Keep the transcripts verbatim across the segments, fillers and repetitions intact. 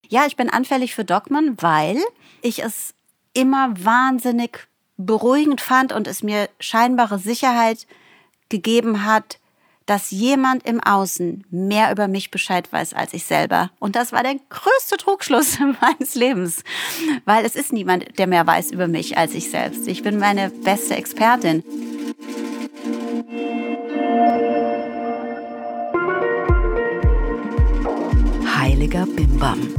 Ja, ich bin anfällig für Dogmen, weil ich es immer wahnsinnig beruhigend fand und es mir scheinbare Sicherheit gegeben hat, dass jemand im Außen mehr über mich Bescheid weiß als ich selber. Und das war der größte Trugschluss meines Lebens, weil es ist niemand, der mehr weiß über mich als ich selbst. Ich bin meine beste Expertin. Heiliger Bimbam.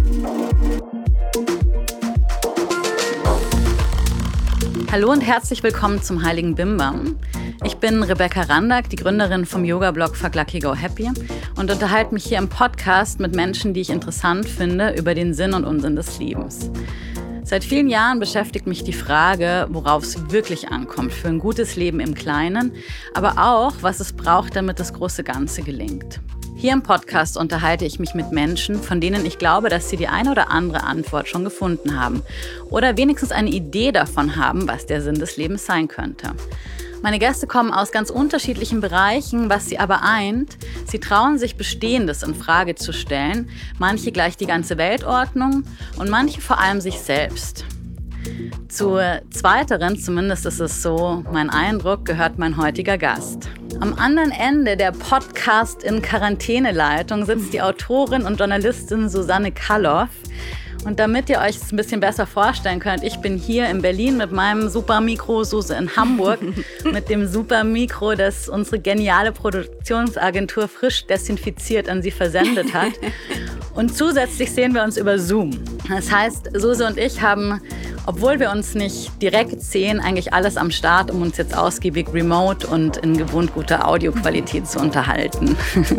Hallo und herzlich willkommen zum Heiligen Bimbam. Ich bin Rebecca Randack, die Gründerin vom Yoga-Blog Fuck Lucky Go Happy und unterhalte mich hier im Podcast mit Menschen, die ich interessant finde, über den Sinn und Unsinn des Lebens. Seit vielen Jahren beschäftigt mich die Frage, worauf es wirklich ankommt für ein gutes Leben im Kleinen, aber auch, was es braucht, damit das große Ganze gelingt. Hier im Podcast unterhalte ich mich mit Menschen, von denen ich glaube, dass sie die eine oder andere Antwort schon gefunden haben oder wenigstens eine Idee davon haben, was der Sinn des Lebens sein könnte. Meine Gäste kommen aus ganz unterschiedlichen Bereichen, was sie aber eint. Sie trauen sich, Bestehendes in Frage zu stellen, manche gleich die ganze Weltordnung und manche vor allem sich selbst. Zu zweiteren, zumindest ist es so mein Eindruck, gehört mein heutiger Gast. Am anderen Ende der Podcast-in-Quarantäne-Leitung sitzt die Autorin und Journalistin Susanne Kalloff. Und damit ihr euch es ein bisschen besser vorstellen könnt, ich bin hier in Berlin mit meinem Super-Mikro, Suse in Hamburg, mit dem Super-Mikro, das unsere geniale Produktionsagentur frisch desinfiziert an sie versendet hat. Und zusätzlich sehen wir uns über Zoom. Das heißt, Suse und ich haben, obwohl wir uns nicht direkt sehen, eigentlich alles am Start, um uns jetzt ausgiebig remote und in gewohnt guter Audioqualität zu unterhalten.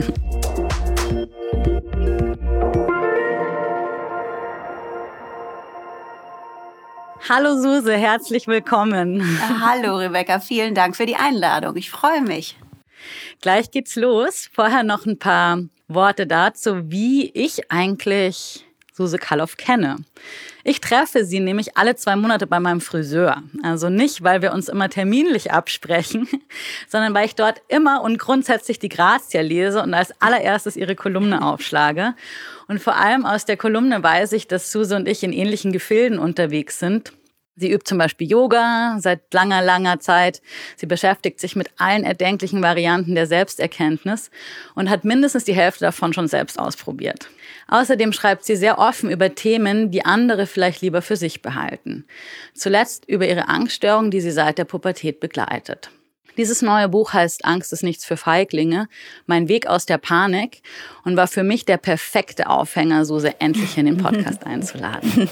Hallo Suse, herzlich willkommen. Hallo Rebecca, vielen Dank für die Einladung. Ich freue mich. Gleich geht's los. Vorher noch ein paar Worte dazu, wie ich eigentlich Suse Kalloff kenne. Ich treffe sie nämlich alle zwei Monate bei meinem Friseur. Also nicht, weil wir uns immer terminlich absprechen, sondern weil ich dort immer und grundsätzlich die Grazia lese und als allererstes ihre Kolumne aufschlage. Und vor allem aus der Kolumne weiß ich, dass Suse und ich in ähnlichen Gefilden unterwegs sind. Sie übt zum Beispiel Yoga seit langer, langer Zeit. Sie beschäftigt sich mit allen erdenklichen Varianten der Selbsterkenntnis und hat mindestens die Hälfte davon schon selbst ausprobiert. Außerdem schreibt sie sehr offen über Themen, die andere vielleicht lieber für sich behalten. Zuletzt über ihre Angststörung, die sie seit der Pubertät begleitet. Dieses neue Buch heißt Angst ist nichts für Feiglinge, mein Weg aus der Panik und war für mich der perfekte Aufhänger, Suse endlich in den Podcast einzuladen.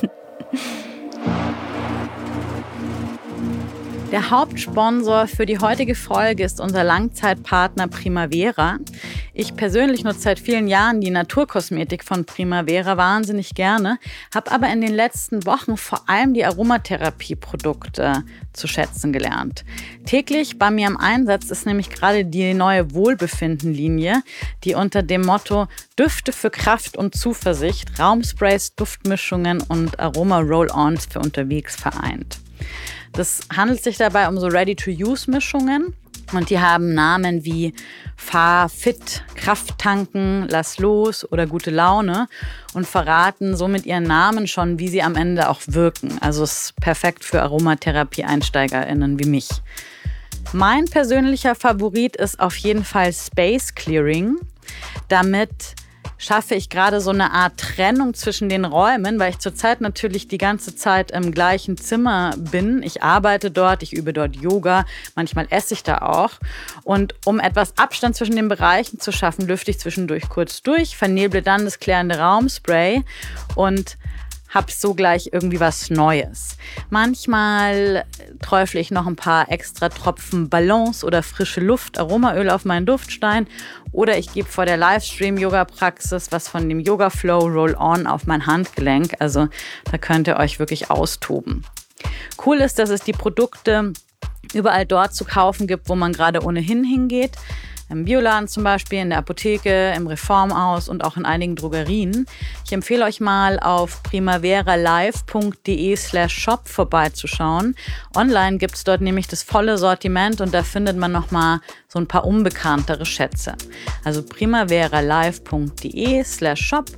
Der Hauptsponsor für die heutige Folge ist unser Langzeitpartner Primavera. Ich persönlich nutze seit vielen Jahren die Naturkosmetik von Primavera wahnsinnig gerne, habe aber in den letzten Wochen vor allem die Aromatherapie-Produkte zu schätzen gelernt. Täglich bei mir im Einsatz ist nämlich gerade die neue Wohlbefinden-Linie, die unter dem Motto Düfte für Kraft und Zuversicht, Raumsprays, Duftmischungen und Aroma-Roll-Ons für unterwegs vereint. Das handelt sich dabei um so Ready-to-Use-Mischungen und die haben Namen wie Fahr, Fit, Kraft tanken, Lass los oder Gute Laune und verraten so mit ihren Namen schon, wie sie am Ende auch wirken. Also es ist perfekt für Aromatherapie-EinsteigerInnen wie mich. Mein persönlicher Favorit ist auf jeden Fall Space Clearing. Damit schaffe ich gerade so eine Art Trennung zwischen den Räumen, weil ich zurzeit natürlich die ganze Zeit im gleichen Zimmer bin. Ich arbeite dort, ich übe dort Yoga, manchmal esse ich da auch. Und um etwas Abstand zwischen den Bereichen zu schaffen, lüfte ich zwischendurch kurz durch, verneble dann das klärende Raumspray und habe so gleich irgendwie was Neues. Manchmal träufle ich noch ein paar extra Tropfen Ballons oder frische Luft, Aromaöl auf meinen Duftstein oder ich gebe vor der Livestream-Yoga-Praxis was von dem Yoga Flow Roll-On auf mein Handgelenk. Also da könnt ihr euch wirklich austoben. Cool ist, dass es die Produkte überall dort zu kaufen gibt, wo man gerade ohnehin hingeht. Im Bioladen zum Beispiel, in der Apotheke, im Reformhaus und auch in einigen Drogerien. Ich empfehle euch mal auf primaveralive.de slash shop vorbeizuschauen. Online gibt es dort nämlich das volle Sortiment und da findet man nochmal so ein paar unbekanntere Schätze. Also primaveralive.de slash shop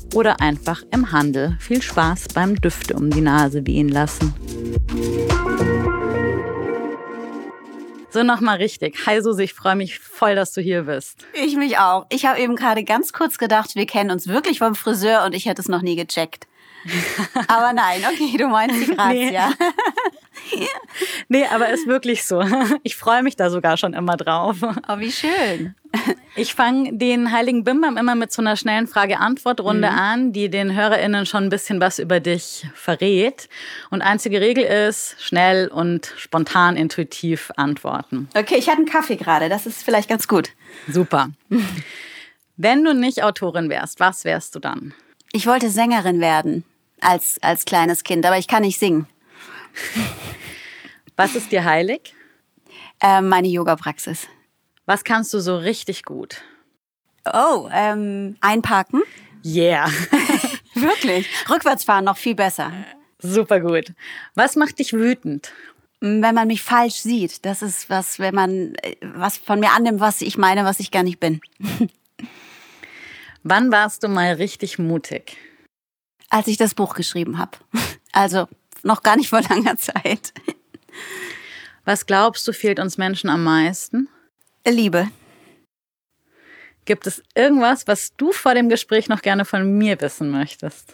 oder einfach im Handel. Viel Spaß beim Düfte um die Nase wehen lassen. So, nochmal richtig. Hi Susi, ich freue mich voll, dass du hier bist. Ich mich auch. Ich habe eben gerade ganz kurz gedacht, wir kennen uns wirklich vom Friseur und ich hätte es noch nie gecheckt. Aber nein, okay, du meinst die Grazia. Nee. Nee, aber ist wirklich so. Ich freue mich da sogar schon immer drauf. Oh, wie schön. Ich fange den Heiligen Bimbam immer mit so einer schnellen Frage-Antwort-Runde mhm. an, die den HörerInnen schon ein bisschen was über dich verrät. Und einzige Regel ist, schnell und spontan, intuitiv antworten. Okay, ich hatte einen Kaffee gerade, das ist vielleicht ganz gut. Super. Wenn du nicht Autorin wärst, was wärst du dann? Ich wollte Sängerin werden als, als kleines Kind, aber ich kann nicht singen. Was ist dir heilig? Äh, meine Yoga-Praxis. Was kannst du so richtig gut? Oh, ähm, einparken. Yeah. Wirklich. Rückwärts fahren noch viel besser. Super gut. Was macht dich wütend? Wenn man mich falsch sieht. Das ist was, wenn man was von mir annimmt, was ich meine, was ich gar nicht bin. Wann warst du mal richtig mutig? Als ich das Buch geschrieben habe. Also noch gar nicht vor langer Zeit. Was glaubst du, fehlt uns Menschen am meisten? Liebe. Gibt es irgendwas, was du vor dem Gespräch noch gerne von mir wissen möchtest?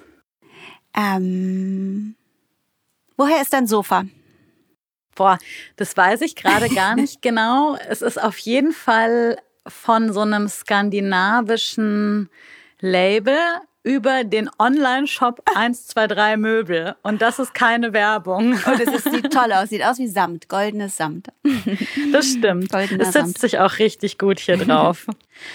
Ähm, woher ist dein Sofa? Boah, das weiß ich gerade gar nicht genau. Es ist auf jeden Fall von so einem skandinavischen Label über den Online-Shop eins zwei drei Möbel. Und das ist keine Werbung. Und es ist, sieht toll aus. Sieht aus wie Samt. Goldenes Samt. Das stimmt. Goldener es sitzt Samt. sich auch richtig gut hier drauf.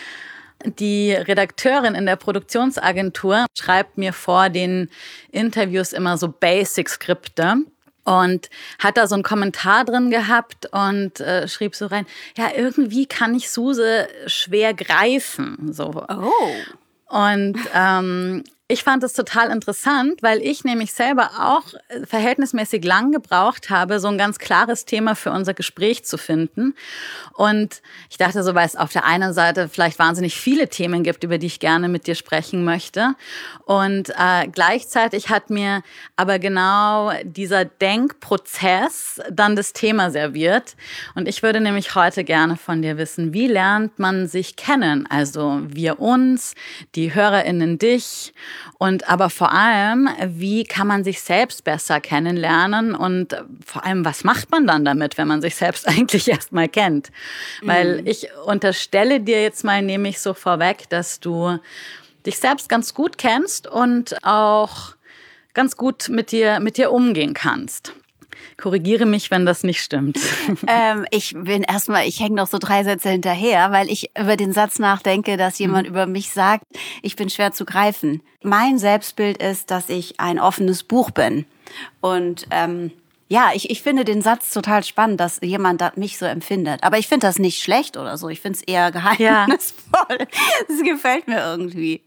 Die Redakteurin in der Produktionsagentur schreibt mir vor den Interviews immer so Basic-Skripte. Und hat da so einen Kommentar drin gehabt und äh, schrieb so rein, ja, irgendwie kann ich Suse schwer greifen. So. Oh. Und ähm, ich fand das total interessant, weil ich nämlich selber auch verhältnismäßig lang gebraucht habe, so ein ganz klares Thema für unser Gespräch zu finden. Und ich dachte so, weil es auf der einen Seite vielleicht wahnsinnig viele Themen gibt, über die ich gerne mit dir sprechen möchte. Und äh, gleichzeitig hat mir aber genau dieser Denkprozess dann das Thema serviert. Und ich würde nämlich heute gerne von dir wissen, wie lernt man sich kennen? Also wir uns, die HörerInnen dich. Und aber vor allem, wie kann man sich selbst besser kennenlernen und vor allem, was macht man dann damit, wenn man sich selbst eigentlich erst mal kennt? Mhm. Weil ich unterstelle dir jetzt mal nämlich so vorweg, dass du dich selbst ganz gut kennst und auch ganz gut mit dir, mit dir umgehen kannst. Korrigiere mich, wenn das nicht stimmt. ähm, ich bin erstmal, ich hänge noch so drei Sätze hinterher, weil ich über den Satz nachdenke, dass jemand mhm. über mich sagt, ich bin schwer zu greifen. Mein Selbstbild ist, dass ich ein offenes Buch bin. Und ähm, ja, ich, ich finde den Satz total spannend, dass jemand das mich so empfindet. Aber ich finde das nicht schlecht oder so. Ich finde es eher geheimnisvoll. Ja. Das gefällt mir irgendwie.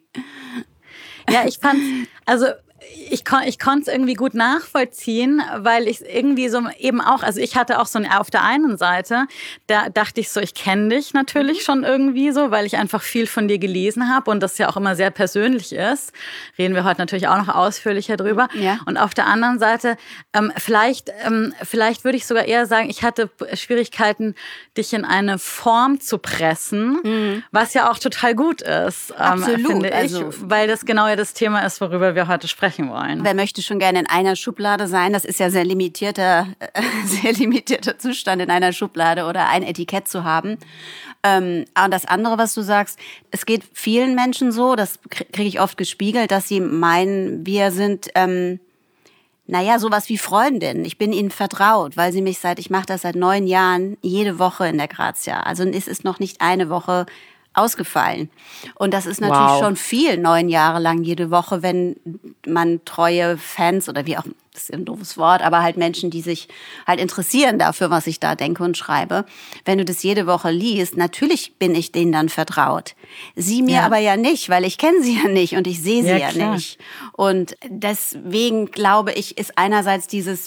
Ja, ich fand, also Ich, kon, ich konnte es irgendwie gut nachvollziehen, weil ich irgendwie so eben auch, also ich hatte auch so ein, auf der einen Seite, da dachte ich so, ich kenne dich natürlich schon irgendwie so, weil ich einfach viel von dir gelesen habe und das ja auch immer sehr persönlich ist. Reden wir heute natürlich auch noch ausführlicher drüber. Ja. Und auf der anderen Seite, ähm, vielleicht, ähm, vielleicht würde ich sogar eher sagen, ich hatte Schwierigkeiten, dich in eine Form zu pressen, mhm. was ja auch total gut ist, ähm, Absolut, finde ich, also, weil das genau ja das Thema ist, worüber wir heute sprechen wollen. Wer möchte schon gerne in einer Schublade sein? Das ist ja sehr limitierter, äh, sehr limitierter Zustand, in einer Schublade oder ein Etikett zu haben. Ähm, und das andere, was du sagst, es geht vielen Menschen so, das kriege ich oft gespiegelt, dass sie meinen, wir sind, ähm, naja, sowas wie Freundin. Ich bin ihnen vertraut, weil sie mich seit, ich mache das seit neun Jahren, jede Woche in der Grazia. Also es ist noch nicht eine Woche ausgefallen. Und das ist natürlich wow. schon viel, neun Jahre lang jede Woche, wenn man treue Fans oder wie auch, das ist ein doofes Wort, aber halt Menschen, die sich halt interessieren dafür, was ich da denke und schreibe. Wenn du das jede Woche liest, natürlich bin ich denen dann vertraut. Sie mir ja. aber ja nicht, weil ich kenne sie ja nicht und ich sehe sie ja, ja nicht. Und deswegen glaube ich, ist einerseits dieses,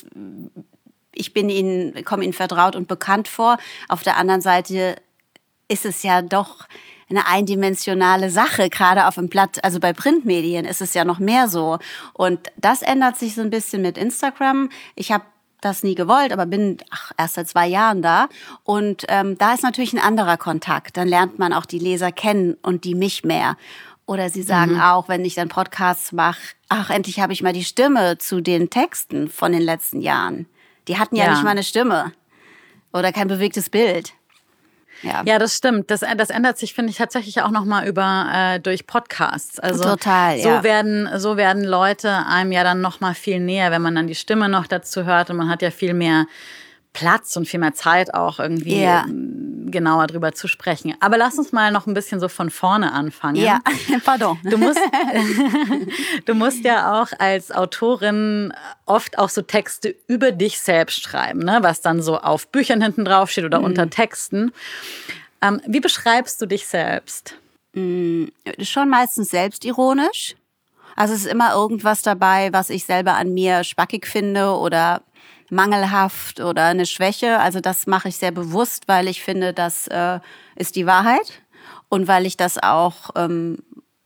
ich bin ihnen, komme ihnen vertraut und bekannt vor. Auf der anderen Seite ist es ja doch eine eindimensionale Sache, gerade auf dem Blatt. Also bei Printmedien ist es ja noch mehr so. Und das ändert sich so ein bisschen mit Instagram. Ich habe das nie gewollt, aber bin ach, erst seit zwei Jahren da. Und ähm, da ist natürlich ein anderer Kontakt. Dann lernt man auch die Leser kennen und die mich mehr. Oder sie sagen mhm. auch, wenn ich dann Podcasts mache, ach, endlich habe ich mal die Stimme zu den Texten von den letzten Jahren. Die hatten ja, ja. nicht mal eine Stimme oder kein bewegtes Bild. Ja, ja, das stimmt. Das, das ändert sich, finde ich, tatsächlich auch nochmal über äh, durch Podcasts. Also Total, so ja. werden so werden Leute einem ja dann nochmal viel näher, wenn man dann die Stimme noch dazu hört und man hat ja viel mehr Platz und viel mehr Zeit auch irgendwie ja. genauer drüber zu sprechen. Aber lass uns mal noch ein bisschen so von vorne anfangen. Ja, pardon. Du musst, du musst ja auch als Autorin oft auch so Texte über dich selbst schreiben, ne? Was dann so auf Büchern hinten drauf steht oder mhm. unter Texten. Ähm, wie beschreibst du dich selbst? Mhm. Schon meistens selbstironisch. Also es ist immer irgendwas dabei, was ich selber an mir spackig finde oder mangelhaft oder eine Schwäche. Also das mache ich sehr bewusst, weil ich finde, das äh, ist die Wahrheit und weil ich das auch, ähm,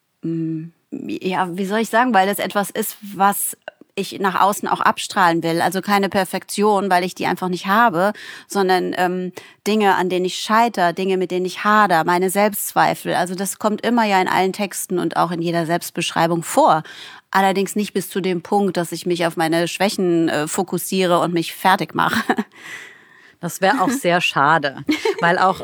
ja, wie soll ich sagen, weil das etwas ist, was ich nach außen auch abstrahlen will. Also keine Perfektion, weil ich die einfach nicht habe, sondern ähm, Dinge, an denen ich scheitere, Dinge, mit denen ich hader, meine Selbstzweifel. Also das kommt immer ja in allen Texten und auch in jeder Selbstbeschreibung vor. Allerdings nicht bis zu dem Punkt, dass ich mich auf meine Schwächen äh, fokussiere und mich fertig mache. Das wäre auch sehr schade, weil auch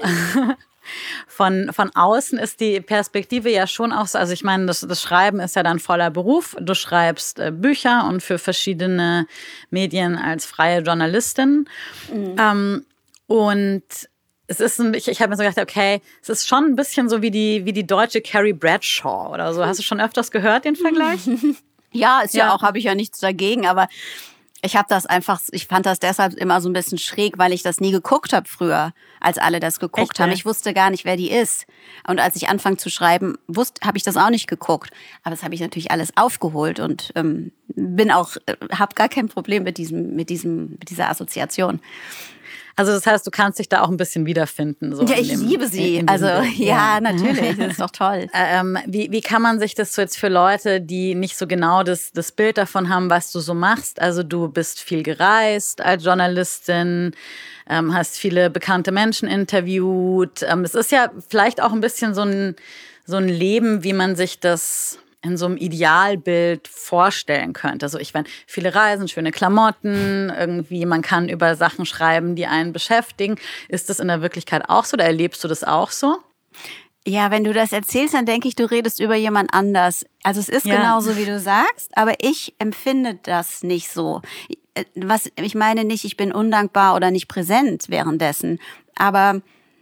von, von außen ist die Perspektive ja schon auch so, also ich meine, das, das Schreiben ist ja dann voller Beruf. Du schreibst äh, Bücher und für verschiedene Medien als freie Journalistin. Mhm. Ähm, und es ist ein, ich, ich habe mir so gedacht, okay, es ist schon ein bisschen so wie die, wie die deutsche Carrie Bradshaw oder so. Hast du schon öfters gehört, den Vergleich? Ja, ist ja, ja auch, habe ich ja nichts dagegen, aber ich habe das einfach, ich fand das deshalb immer so ein bisschen schräg, weil ich das nie geguckt habe früher, als alle das geguckt Echt, haben. ja? Ich wusste gar nicht, wer die ist. Und als ich anfang zu schreiben, wusste, habe ich das auch nicht geguckt. Aber das habe ich natürlich alles aufgeholt und ähm, bin auch, äh, habe gar kein Problem mit diesem, mit diesem, mit dieser Assoziation. Also das heißt, du kannst dich da auch ein bisschen wiederfinden. So ja, ich dem, liebe sie. in, in also ja, ja, natürlich, das ist doch toll. Ähm, wie, wie kann man sich das so jetzt für Leute, die nicht so genau das, das Bild davon haben, was du so machst? Also du bist viel gereist als Journalistin, ähm, hast viele bekannte Menschen interviewt. Ähm, es ist ja vielleicht auch ein bisschen so ein, so ein Leben, wie man sich das in so einem Idealbild vorstellen könnte. Also ich meine, viele Reisen, schöne Klamotten, irgendwie, man kann über Sachen schreiben, die einen beschäftigen. Ist das in der Wirklichkeit auch so oder erlebst du das auch so? Ja, wenn du das erzählst, dann denke ich, du redest über jemand anders. Also es ist ja. genauso, wie du sagst, aber ich empfinde das nicht so. Was, ich meine nicht, ich bin undankbar oder nicht präsent währenddessen, aber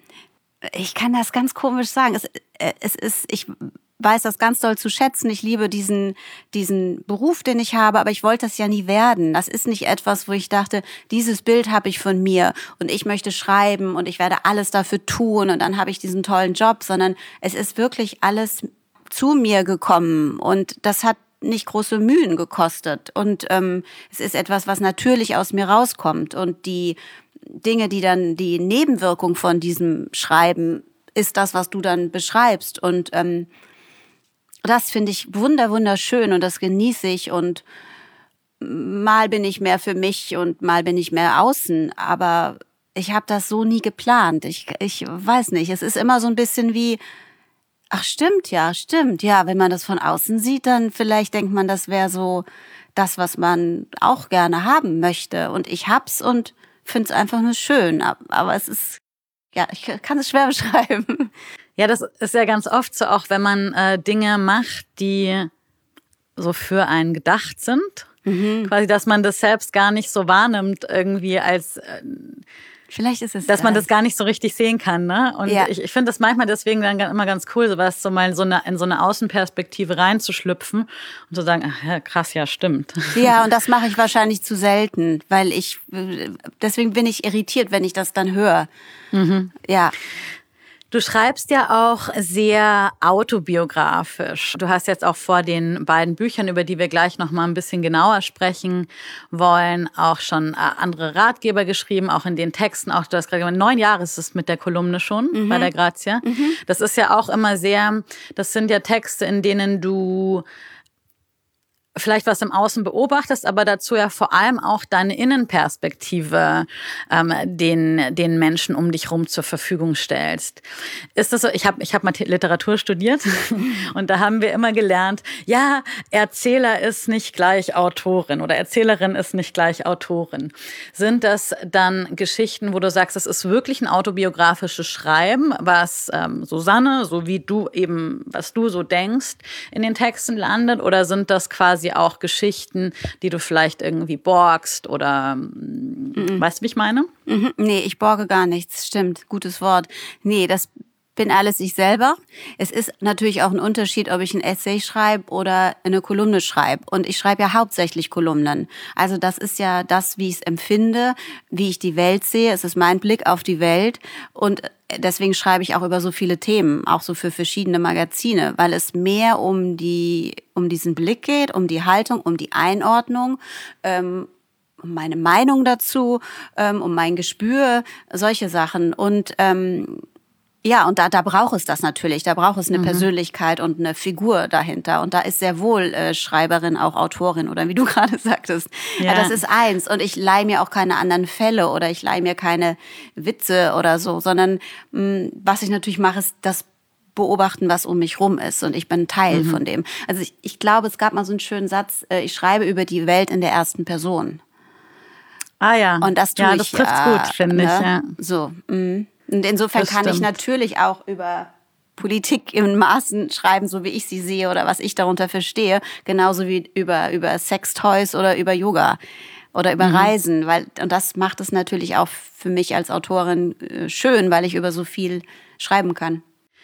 ich kann das ganz komisch sagen. Es, es ist, ich weiß das ganz doll zu schätzen. Ich liebe diesen, diesen Beruf, den ich habe, aber ich wollte das ja nie werden. Das ist nicht etwas, wo ich dachte, dieses Bild habe ich von mir und ich möchte schreiben und ich werde alles dafür tun und dann habe ich diesen tollen Job, sondern es ist wirklich alles zu mir gekommen und das hat nicht große Mühen gekostet und ähm, es ist etwas, was natürlich aus mir rauskommt und die Dinge, die dann die Nebenwirkung von diesem Schreiben ist das, was du dann beschreibst und ähm, das finde ich wunder, wunderschön und das genieße ich und mal bin ich mehr für mich und mal bin ich mehr außen, aber ich habe das so nie geplant. Ich, ich weiß nicht, es ist immer so ein bisschen wie, ach stimmt, ja, stimmt, ja, wenn man das von außen sieht, dann vielleicht denkt man, das wäre so das, was man auch gerne haben möchte und ich hab's und finde es einfach nur schön, aber es ist, ja, ich kann es schwer beschreiben. Ja, das ist ja ganz oft so, auch wenn man äh, Dinge macht, die so für einen gedacht sind. Mhm. Quasi, dass man das selbst gar nicht so wahrnimmt, irgendwie als äh, vielleicht ist es dass das. man das gar nicht so richtig sehen kann, ne? Und ja. ich, ich finde das manchmal deswegen dann immer ganz cool, sowas so mal so eine, in so eine Außenperspektive reinzuschlüpfen und zu sagen, ach ja, krass, ja, stimmt. Ja, und das mache ich wahrscheinlich zu selten, weil ich, deswegen bin ich irritiert, wenn ich das dann höre. Mhm. Ja. Du schreibst ja auch sehr autobiografisch. Du hast jetzt auch vor den beiden Büchern, über die wir gleich noch mal ein bisschen genauer sprechen wollen, auch schon andere Ratgeber geschrieben, auch in den Texten. Auch du hast gerade gesagt, neun Jahre ist es mit der Kolumne schon mhm. bei der Grazia. Mhm. Das ist ja auch immer sehr, das sind ja Texte, in denen du vielleicht was im Außen beobachtest, aber dazu ja vor allem auch deine Innenperspektive ähm, den, den Menschen um dich rum zur Verfügung stellst. Ist das so? Ich habe ich hab mal Literatur studiert und da haben wir immer gelernt, ja, Erzähler ist nicht gleich Autorin oder Erzählerin ist nicht gleich Autorin. Sind das dann Geschichten, wo du sagst, es ist wirklich ein autobiografisches Schreiben, was ähm, Susanne, so wie du eben, was du so denkst, in den Texten landet, oder sind das quasi auch Geschichten, die du vielleicht irgendwie borgst oder mhm. weißt du, wie ich meine? Mhm. Nee, ich borge gar nichts, stimmt, gutes Wort. Nee, das bin alles ich selber. Es ist natürlich auch ein Unterschied, ob ich ein Essay schreibe oder eine Kolumne schreibe. Und ich schreibe ja hauptsächlich Kolumnen. Also das ist ja das, wie ich es empfinde, wie ich die Welt sehe. Es ist mein Blick auf die Welt. Und deswegen schreibe ich auch über so viele Themen, auch so für verschiedene Magazine, weil es mehr um die, um diesen Blick geht, um die Haltung, um die Einordnung, ähm, um meine Meinung dazu, ähm, um mein Gespür, solche Sachen. Und ähm, ja, und da, da braucht es das natürlich. Da braucht es eine mhm. Persönlichkeit und eine Figur dahinter. Und da ist sehr wohl äh, Schreiberin auch Autorin oder wie du gerade sagtest. Ja. Ja, das ist eins. Und ich leihe mir auch keine anderen Fälle oder ich leihe mir keine Witze oder so, sondern mh, was ich natürlich mache, ist das beobachten, was um mich rum ist. Und ich bin Teil mhm. von dem. Also ich, ich glaube, es gab mal so einen schönen Satz, äh, ich schreibe über die Welt in der ersten Person. Ah ja. Und das tue ja, ich. Das trifft's äh, gut, finde ne? ich. Ja. So, mh. Und insofern das kann stimmt. ich natürlich auch über Politik in Maßen schreiben, so wie ich sie sehe oder was ich darunter verstehe, genauso wie über über Sextoys oder über Yoga oder über mhm. Reisen, weil und das macht es natürlich auch für mich als Autorin äh, schön, weil ich über so viel schreiben kann.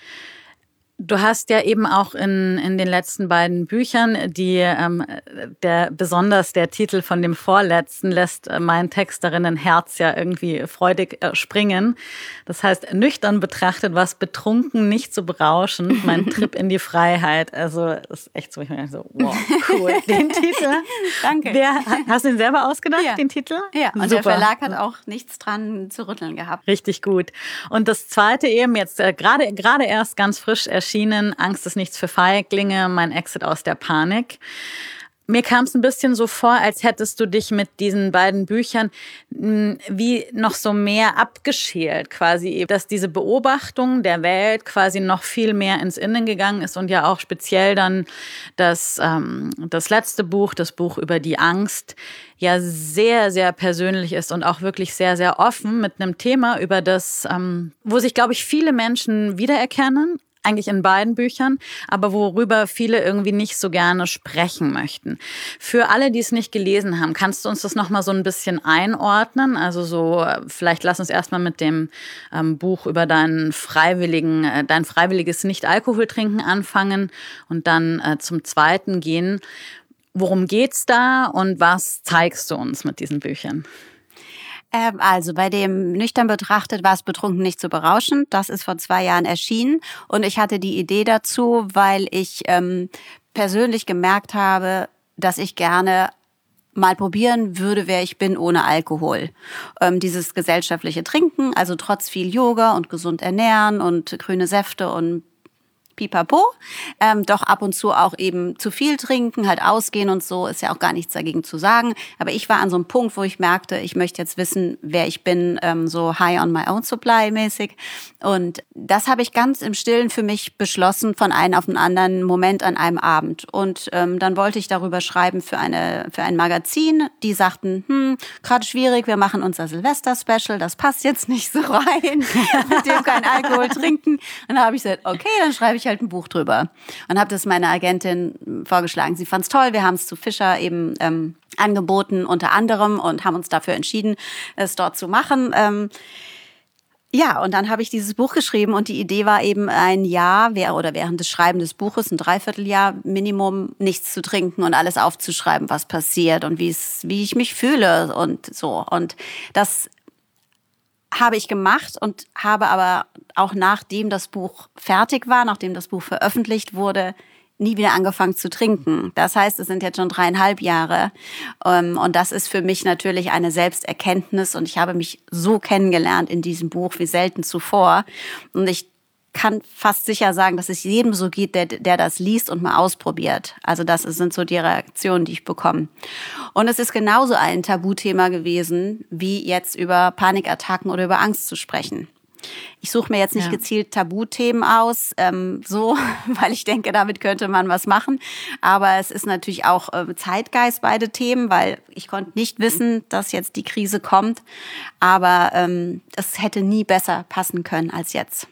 Du hast ja eben auch in, in den letzten beiden Büchern, die ähm, der besonders der Titel von dem vorletzten lässt äh, mein Texterinnenherz ja irgendwie freudig äh, springen. Das heißt, nüchtern betrachtet, was betrunken nicht so berauschend, mein Trip in die Freiheit. Also das ist echt so, ich meine so, wow, cool. Den Titel. Danke. Wer, hast du ihn selber ausgedacht, ja. den Titel? Ja, und super. Der Verlag hat auch nichts dran zu rütteln gehabt. Richtig gut. Und das zweite eben jetzt äh, gerade gerade erst ganz frisch erschienen, Angst ist nichts für Feiglinge, mein Exit aus der Panik. Mir kam es ein bisschen so vor, als hättest du dich mit diesen beiden Büchern wie noch so mehr abgeschält, quasi, dass diese Beobachtung der Welt quasi noch viel mehr ins Innen gegangen ist und ja auch speziell dann das, ähm, das letzte Buch, das Buch über die Angst, ja sehr, sehr persönlich ist und auch wirklich sehr, sehr offen mit einem Thema, über das, ähm, wo sich, glaube ich, viele Menschen wiedererkennen, eigentlich in beiden Büchern, aber worüber viele irgendwie nicht so gerne sprechen möchten. Für alle, die es nicht gelesen haben, kannst du uns das nochmal so ein bisschen einordnen? Also so, vielleicht lass uns erstmal mit dem ähm, Buch über deinen freiwilligen, äh, dein freiwilliges Nicht-Alkohol-Trinken anfangen und dann äh, zum zweiten gehen. Worum geht's da und was zeigst du uns mit diesen Büchern? Also bei dem nüchtern betrachtet war es betrunken nicht zu berauschen. Das ist vor zwei Jahren erschienen und ich hatte die Idee dazu, weil ich ähm, persönlich gemerkt habe, dass ich gerne mal probieren würde, wer ich bin ohne Alkohol. Ähm, dieses gesellschaftliche Trinken, also trotz viel Yoga und gesund ernähren und grüne Säfte und Pipapo, ähm, doch ab und zu auch eben zu viel trinken, halt ausgehen und so, ist ja auch gar nichts dagegen zu sagen. Aber ich war an so einem Punkt, wo ich merkte, ich möchte jetzt wissen, wer ich bin, ähm, so high on my own supply mäßig. Und das habe ich ganz im Stillen für mich beschlossen, von einem auf den anderen Moment an einem Abend. Und ähm, dann wollte ich darüber schreiben für eine für ein Magazin. Die sagten, hm, gerade schwierig, wir machen unser Silvester-Special, das passt jetzt nicht so rein, mit dem kein Alkohol trinken. Und dann habe ich gesagt, okay, dann schreibe ich halt ein Buch drüber. Und habe das meiner Agentin vorgeschlagen. Sie fand es toll. Wir haben es zu Fischer eben ähm, angeboten, unter anderem, und haben uns dafür entschieden, es dort zu machen. Ähm, ja, und dann habe ich dieses Buch geschrieben und die Idee war eben ein Jahr oder während des Schreibens des Buches, ein Dreivierteljahr Minimum, nichts zu trinken und alles aufzuschreiben, was passiert und wie es, wie ich mich fühle und so. Und das habe ich gemacht und habe aber auch nachdem das Buch fertig war, nachdem das Buch veröffentlicht wurde, nie wieder angefangen zu trinken. Das heißt, es sind jetzt schon dreieinhalb Jahre. Und das ist für mich natürlich eine Selbsterkenntnis. Und ich habe mich so kennengelernt in diesem Buch wie selten zuvor. Und ich kann fast sicher sagen, dass es jedem so geht, der, der das liest und mal ausprobiert. Also das sind so die Reaktionen, die ich bekomme. Und es ist genauso ein Tabuthema gewesen, wie jetzt über Panikattacken oder über Angst zu sprechen. Ich suche mir jetzt nicht ja. gezielt Tabuthemen aus, ähm, so, weil ich denke, damit könnte man was machen. Aber es ist natürlich auch äh, Zeitgeist, beide Themen, weil ich konnte nicht wissen, dass jetzt die Krise kommt. Aber ähm, es hätte nie besser passen können als jetzt.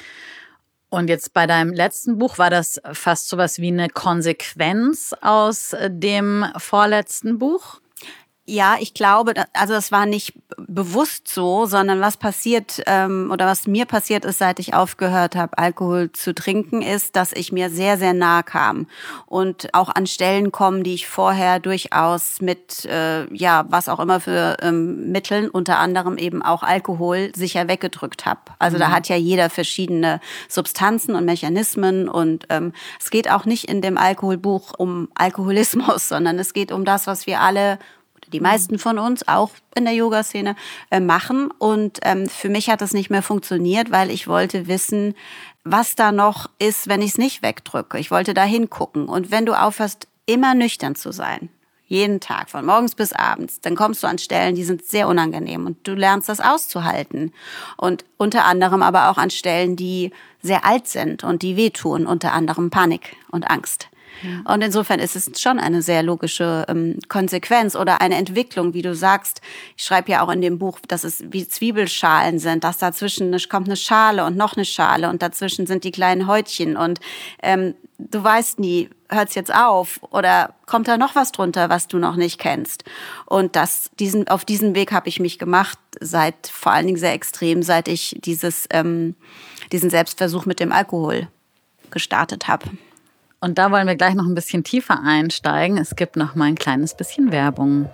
Und jetzt bei deinem letzten Buch war das fast sowas wie eine Konsequenz aus dem vorletzten Buch? Ja, ich glaube, also das war nicht bewusst so, sondern was passiert ähm, oder was mir passiert ist, seit ich aufgehört habe, Alkohol zu trinken, ist, dass ich mir sehr, sehr nahe kam und auch an Stellen kommen, die ich vorher durchaus mit, äh, ja, was auch immer für ähm, Mitteln, unter anderem eben auch Alkohol, sicher weggedrückt habe. Also mhm. da hat ja jeder verschiedene Substanzen und Mechanismen und ähm, es geht auch nicht in dem Alkoholbuch um Alkoholismus, sondern es geht um das, was wir alle die meisten von uns, auch in der Yoga-Szene, äh, machen. Und ähm, für mich hat das nicht mehr funktioniert, weil ich wollte wissen, was da noch ist, wenn ich es nicht wegdrücke. Ich wollte da hingucken. Und wenn du aufhörst, immer nüchtern zu sein, jeden Tag, von morgens bis abends, dann kommst du an Stellen, die sind sehr unangenehm. Und du lernst das auszuhalten. Und unter anderem aber auch an Stellen, die sehr alt sind und die wehtun, unter anderem Panik und Angst. Und insofern ist es schon eine sehr logische ähm, Konsequenz oder eine Entwicklung, wie du sagst. Ich schreibe ja auch in dem Buch, dass es wie Zwiebelschalen sind, dass dazwischen kommt eine Schale und noch eine Schale und dazwischen sind die kleinen Häutchen. Und ähm, du weißt nie, hört es jetzt auf oder kommt da noch was drunter, was du noch nicht kennst. Und das, diesen, auf diesen Weg habe ich mich gemacht, seit vor allen Dingen sehr extrem, seit ich dieses, ähm, diesen Selbstversuch mit dem Alkohol gestartet habe. Und da wollen wir gleich noch ein bisschen tiefer einsteigen. Es gibt noch mal ein kleines bisschen Werbung.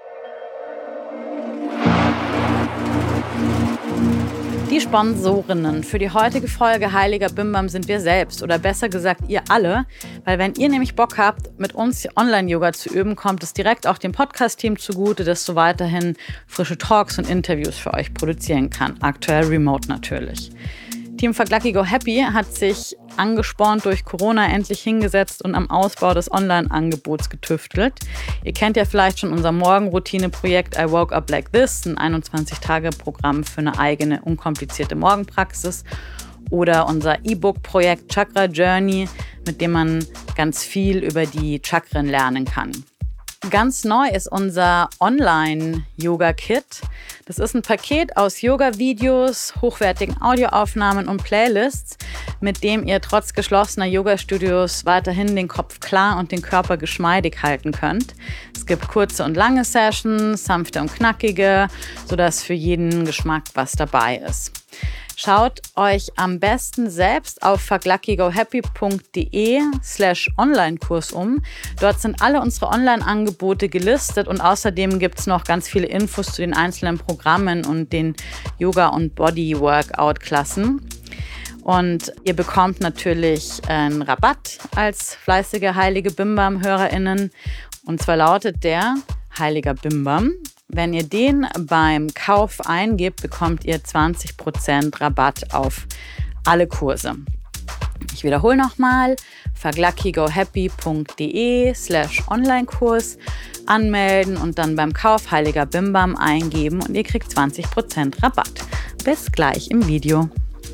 Die Sponsorinnen für die heutige Folge Heiliger Bimbam sind wir selbst oder besser gesagt ihr alle, weil wenn ihr nämlich Bock habt, mit uns Online-Yoga zu üben, kommt es direkt auch dem Podcast-Team zugute, das so weiterhin frische Talks und Interviews für euch produzieren kann. Aktuell remote natürlich. Team Fuck Lucky Go Happy hat sich angespornt durch Corona endlich hingesetzt und am Ausbau des Online-Angebots getüftelt. Ihr kennt ja vielleicht schon unser Morgenroutine-Projekt I Woke Up Like This, ein einundzwanzig-Tage-Programm für eine eigene, unkomplizierte Morgenpraxis. Oder unser E-Book-Projekt Chakra Journey, mit dem man ganz viel über die Chakren lernen kann. Ganz neu ist unser Online-Yoga-Kit. Das ist ein Paket aus Yoga-Videos, hochwertigen Audioaufnahmen und Playlists, mit dem ihr trotz geschlossener Yoga-Studios weiterhin den Kopf klar und den Körper geschmeidig halten könnt. Es gibt kurze und lange Sessions, sanfte und knackige, sodass für jeden Geschmack was dabei ist. Schaut euch am besten selbst auf fuckluckygohappy.de slash Online-Kurs um. Dort sind alle unsere Online-Angebote gelistet und außerdem gibt es noch ganz viele Infos zu den einzelnen Programmen und den Yoga- und Body-Workout-Klassen. Und ihr bekommt natürlich einen Rabatt als fleißige Heilige Bimbam-HörerInnen. Und zwar lautet der Heiliger Bimbam. Wenn ihr den beim Kauf eingebt, bekommt ihr zwanzig Prozent Rabatt auf alle Kurse. Ich wiederhole nochmal, fuckluckygohappy.de slash Online-Kurs anmelden und dann beim Kauf Heiliger Bimbam eingeben und ihr kriegt zwanzig Prozent Rabatt. Bis gleich im Video.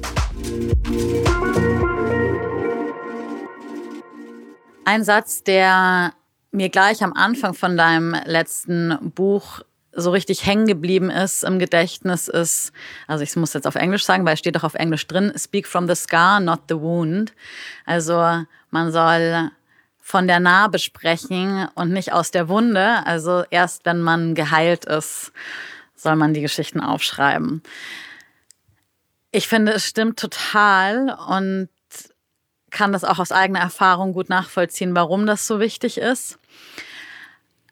Ein Satz, der mir gleich am Anfang von deinem letzten Buch so richtig hängen geblieben ist im Gedächtnis ist, also ich muss jetzt auf Englisch sagen, weil es steht auch auf Englisch drin, speak from the scar, not the wound. Also man soll von der Narbe sprechen und nicht aus der Wunde. Also erst wenn man geheilt ist, soll man die Geschichten aufschreiben. Ich finde, es stimmt total und kann das auch aus eigener Erfahrung gut nachvollziehen, warum das so wichtig ist.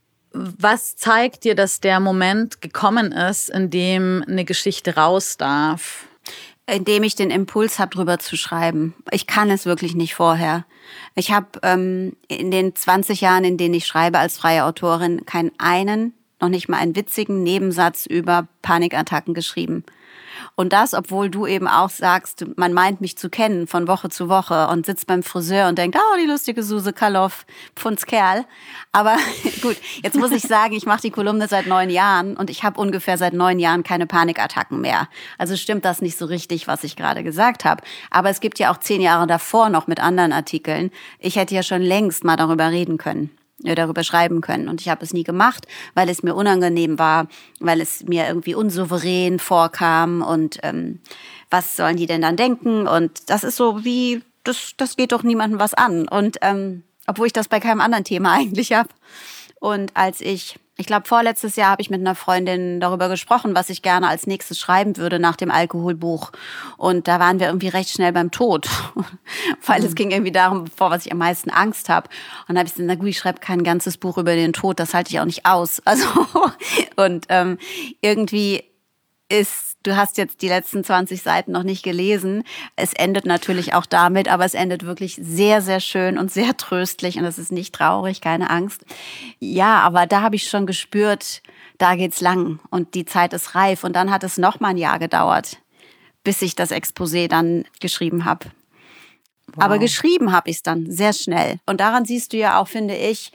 Was zeigt dir, dass der Moment gekommen ist, in dem eine Geschichte raus darf? Indem ich den Impuls habe, drüber zu schreiben. Ich kann es wirklich nicht vorher. Ich habe ähm, in den zwanzig Jahren, in denen ich schreibe als freie Autorin, keinen einen, noch nicht mal einen witzigen Nebensatz über Panikattacken geschrieben. Und das, obwohl du eben auch sagst, man meint mich zu kennen von Woche zu Woche und sitzt beim Friseur und denkt, oh, die lustige Suse Kaloff, Pfundskerl. Aber gut, jetzt muss ich sagen, ich mache die Kolumne seit neun Jahren und ich habe ungefähr seit neun Jahren keine Panikattacken mehr. Also stimmt das nicht so richtig, was ich gerade gesagt habe. Aber es gibt ja auch zehn Jahre davor noch mit anderen Artikeln. Ich hätte ja schon längst mal darüber reden können. darüber schreiben können. Und ich habe es nie gemacht, weil es mir unangenehm war, weil es mir irgendwie unsouverän vorkam und ähm, was sollen die denn dann denken? Und das ist so wie, das, das geht doch niemandem was an. Und ähm, obwohl ich das bei keinem anderen Thema eigentlich habe. Und als ich, ich glaube vorletztes Jahr habe ich mit einer Freundin darüber gesprochen, was ich gerne als nächstes schreiben würde nach dem Alkoholbuch. Und da waren wir irgendwie recht schnell beim Tod, weil mhm. es ging irgendwie darum, vor was ich am meisten Angst habe. Und da habe ich gesagt, na gut, ich schreibe kein ganzes Buch über den Tod, das halte ich auch nicht aus. Also und ähm, irgendwie ist, du hast jetzt die letzten zwanzig Seiten noch nicht gelesen. Es endet natürlich auch damit, aber es endet wirklich sehr, sehr schön und sehr tröstlich und es ist nicht traurig, keine Angst. Ja, aber da habe ich schon gespürt, da geht's lang und die Zeit ist reif. Und dann hat es noch mal ein Jahr gedauert, bis ich das Exposé dann geschrieben habe. Wow. Aber geschrieben habe ich es dann sehr schnell. Und daran siehst du ja auch, finde ich,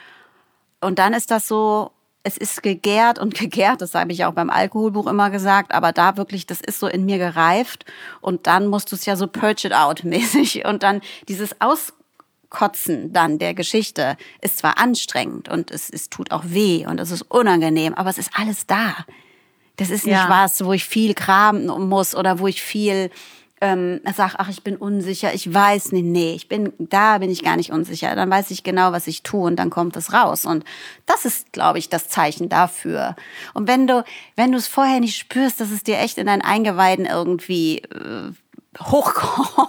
und dann ist das so, es ist gegärt und gegärt, das habe ich auch beim Alkoholbuch immer gesagt, aber da wirklich, das ist so in mir gereift und dann musst du es ja so purge it out mäßig und dann dieses Auskotzen dann der Geschichte ist zwar anstrengend und es, es tut auch weh und es ist unangenehm, aber es ist alles da. Das ist nicht ja. was, wo ich viel kramen muss oder wo ich viel ähm, sage, ach, ich bin unsicher, ich weiß nicht, nee, ich bin, da bin ich gar nicht unsicher. Dann weiß ich genau, was ich tue und dann kommt es raus. Und das ist, glaube ich, das Zeichen dafür. Und wenn du, wenn du es vorher nicht spürst, dass es dir echt in deinen Eingeweiden irgendwie äh, hochkommt,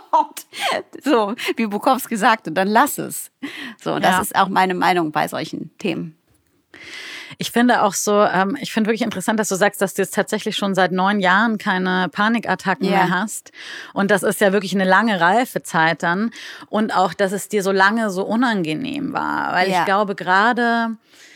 so wie Bukowski sagte, dann lass es. So, das ja. ist auch meine Meinung bei solchen Themen. Ich finde auch so, ähm, ich finde wirklich interessant, dass du sagst, dass du jetzt tatsächlich schon seit neun Jahren keine Panikattacken yeah. mehr hast. Und das ist ja wirklich eine lange Reifezeit dann. Und auch, dass es dir so lange so unangenehm war. Weil yeah. ich glaube, gerade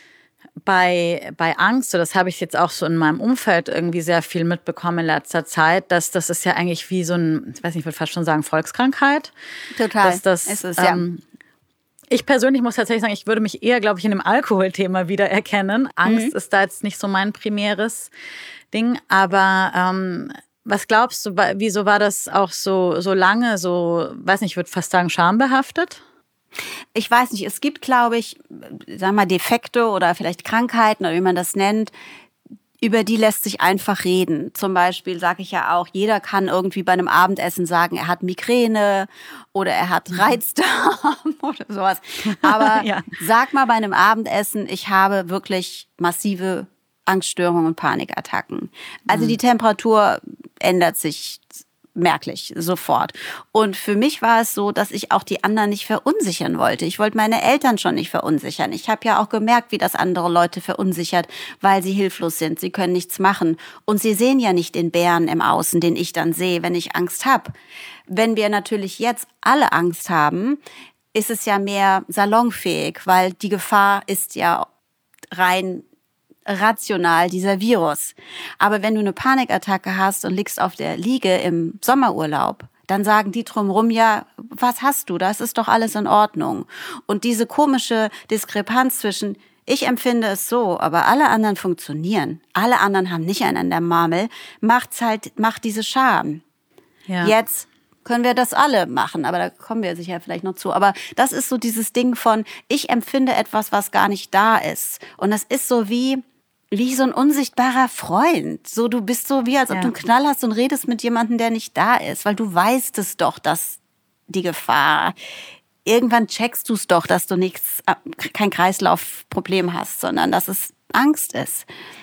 bei, bei Angst, so das habe ich jetzt auch so in meinem Umfeld irgendwie sehr viel mitbekommen in letzter Zeit, dass das ist ja eigentlich wie so ein, ich weiß nicht, ich würde fast schon sagen, Volkskrankheit. Total, dass das, ist es, ja. Ähm, Ich persönlich muss tatsächlich sagen, ich würde mich eher, glaube ich, in dem Alkoholthema wiedererkennen. Angst mhm. ist da jetzt nicht so mein primäres Ding. Aber ähm, was glaubst du, wieso war das auch so, so lange so, weiß nicht, ich würde fast sagen, schambehaftet? Ich weiß nicht, es gibt, glaube ich, sag mal, Defekte oder vielleicht Krankheiten oder wie man das nennt, über die lässt sich einfach reden. Zum Beispiel sage ich ja auch, jeder kann irgendwie bei einem Abendessen sagen, er hat Migräne oder er hat Reizdarm oder sowas. Aber ja. sag mal bei einem Abendessen, ich habe wirklich massive Angststörungen und Panikattacken. Also mhm. die Temperatur ändert sich merklich, sofort. Und für mich war es so, dass ich auch die anderen nicht verunsichern wollte. Ich wollte meine Eltern schon nicht verunsichern. Ich habe ja auch gemerkt, wie das andere Leute verunsichert, weil sie hilflos sind. Sie können nichts machen. Und sie sehen ja nicht den Bären im Außen, den ich dann sehe, wenn ich Angst habe. Wenn wir natürlich jetzt alle Angst haben, ist es ja mehr salonfähig, weil die Gefahr ist ja rein rational, dieser Virus. Aber wenn du eine Panikattacke hast und liegst auf der Liege im Sommerurlaub, dann sagen die drumherum, ja, was hast du? Das ist doch alles in Ordnung. Und diese komische Diskrepanz zwischen, ich empfinde es so, aber alle anderen funktionieren, alle anderen haben nicht einen an der Marmel, macht's halt, macht diese Scham. Ja. Jetzt können wir das alle machen, aber da kommen wir sicher vielleicht noch zu. Aber das ist so dieses Ding von, ich empfinde etwas, was gar nicht da ist. Und das ist so wie, wie so ein unsichtbarer Freund. So, du bist so wie, als ob ja. du einen Knall hast und redest mit jemandem, der nicht da ist. Weil du weißt es doch, dass die Gefahr, irgendwann checkst du es doch, dass du nichts, kein Kreislaufproblem hast, sondern dass es Angst ist.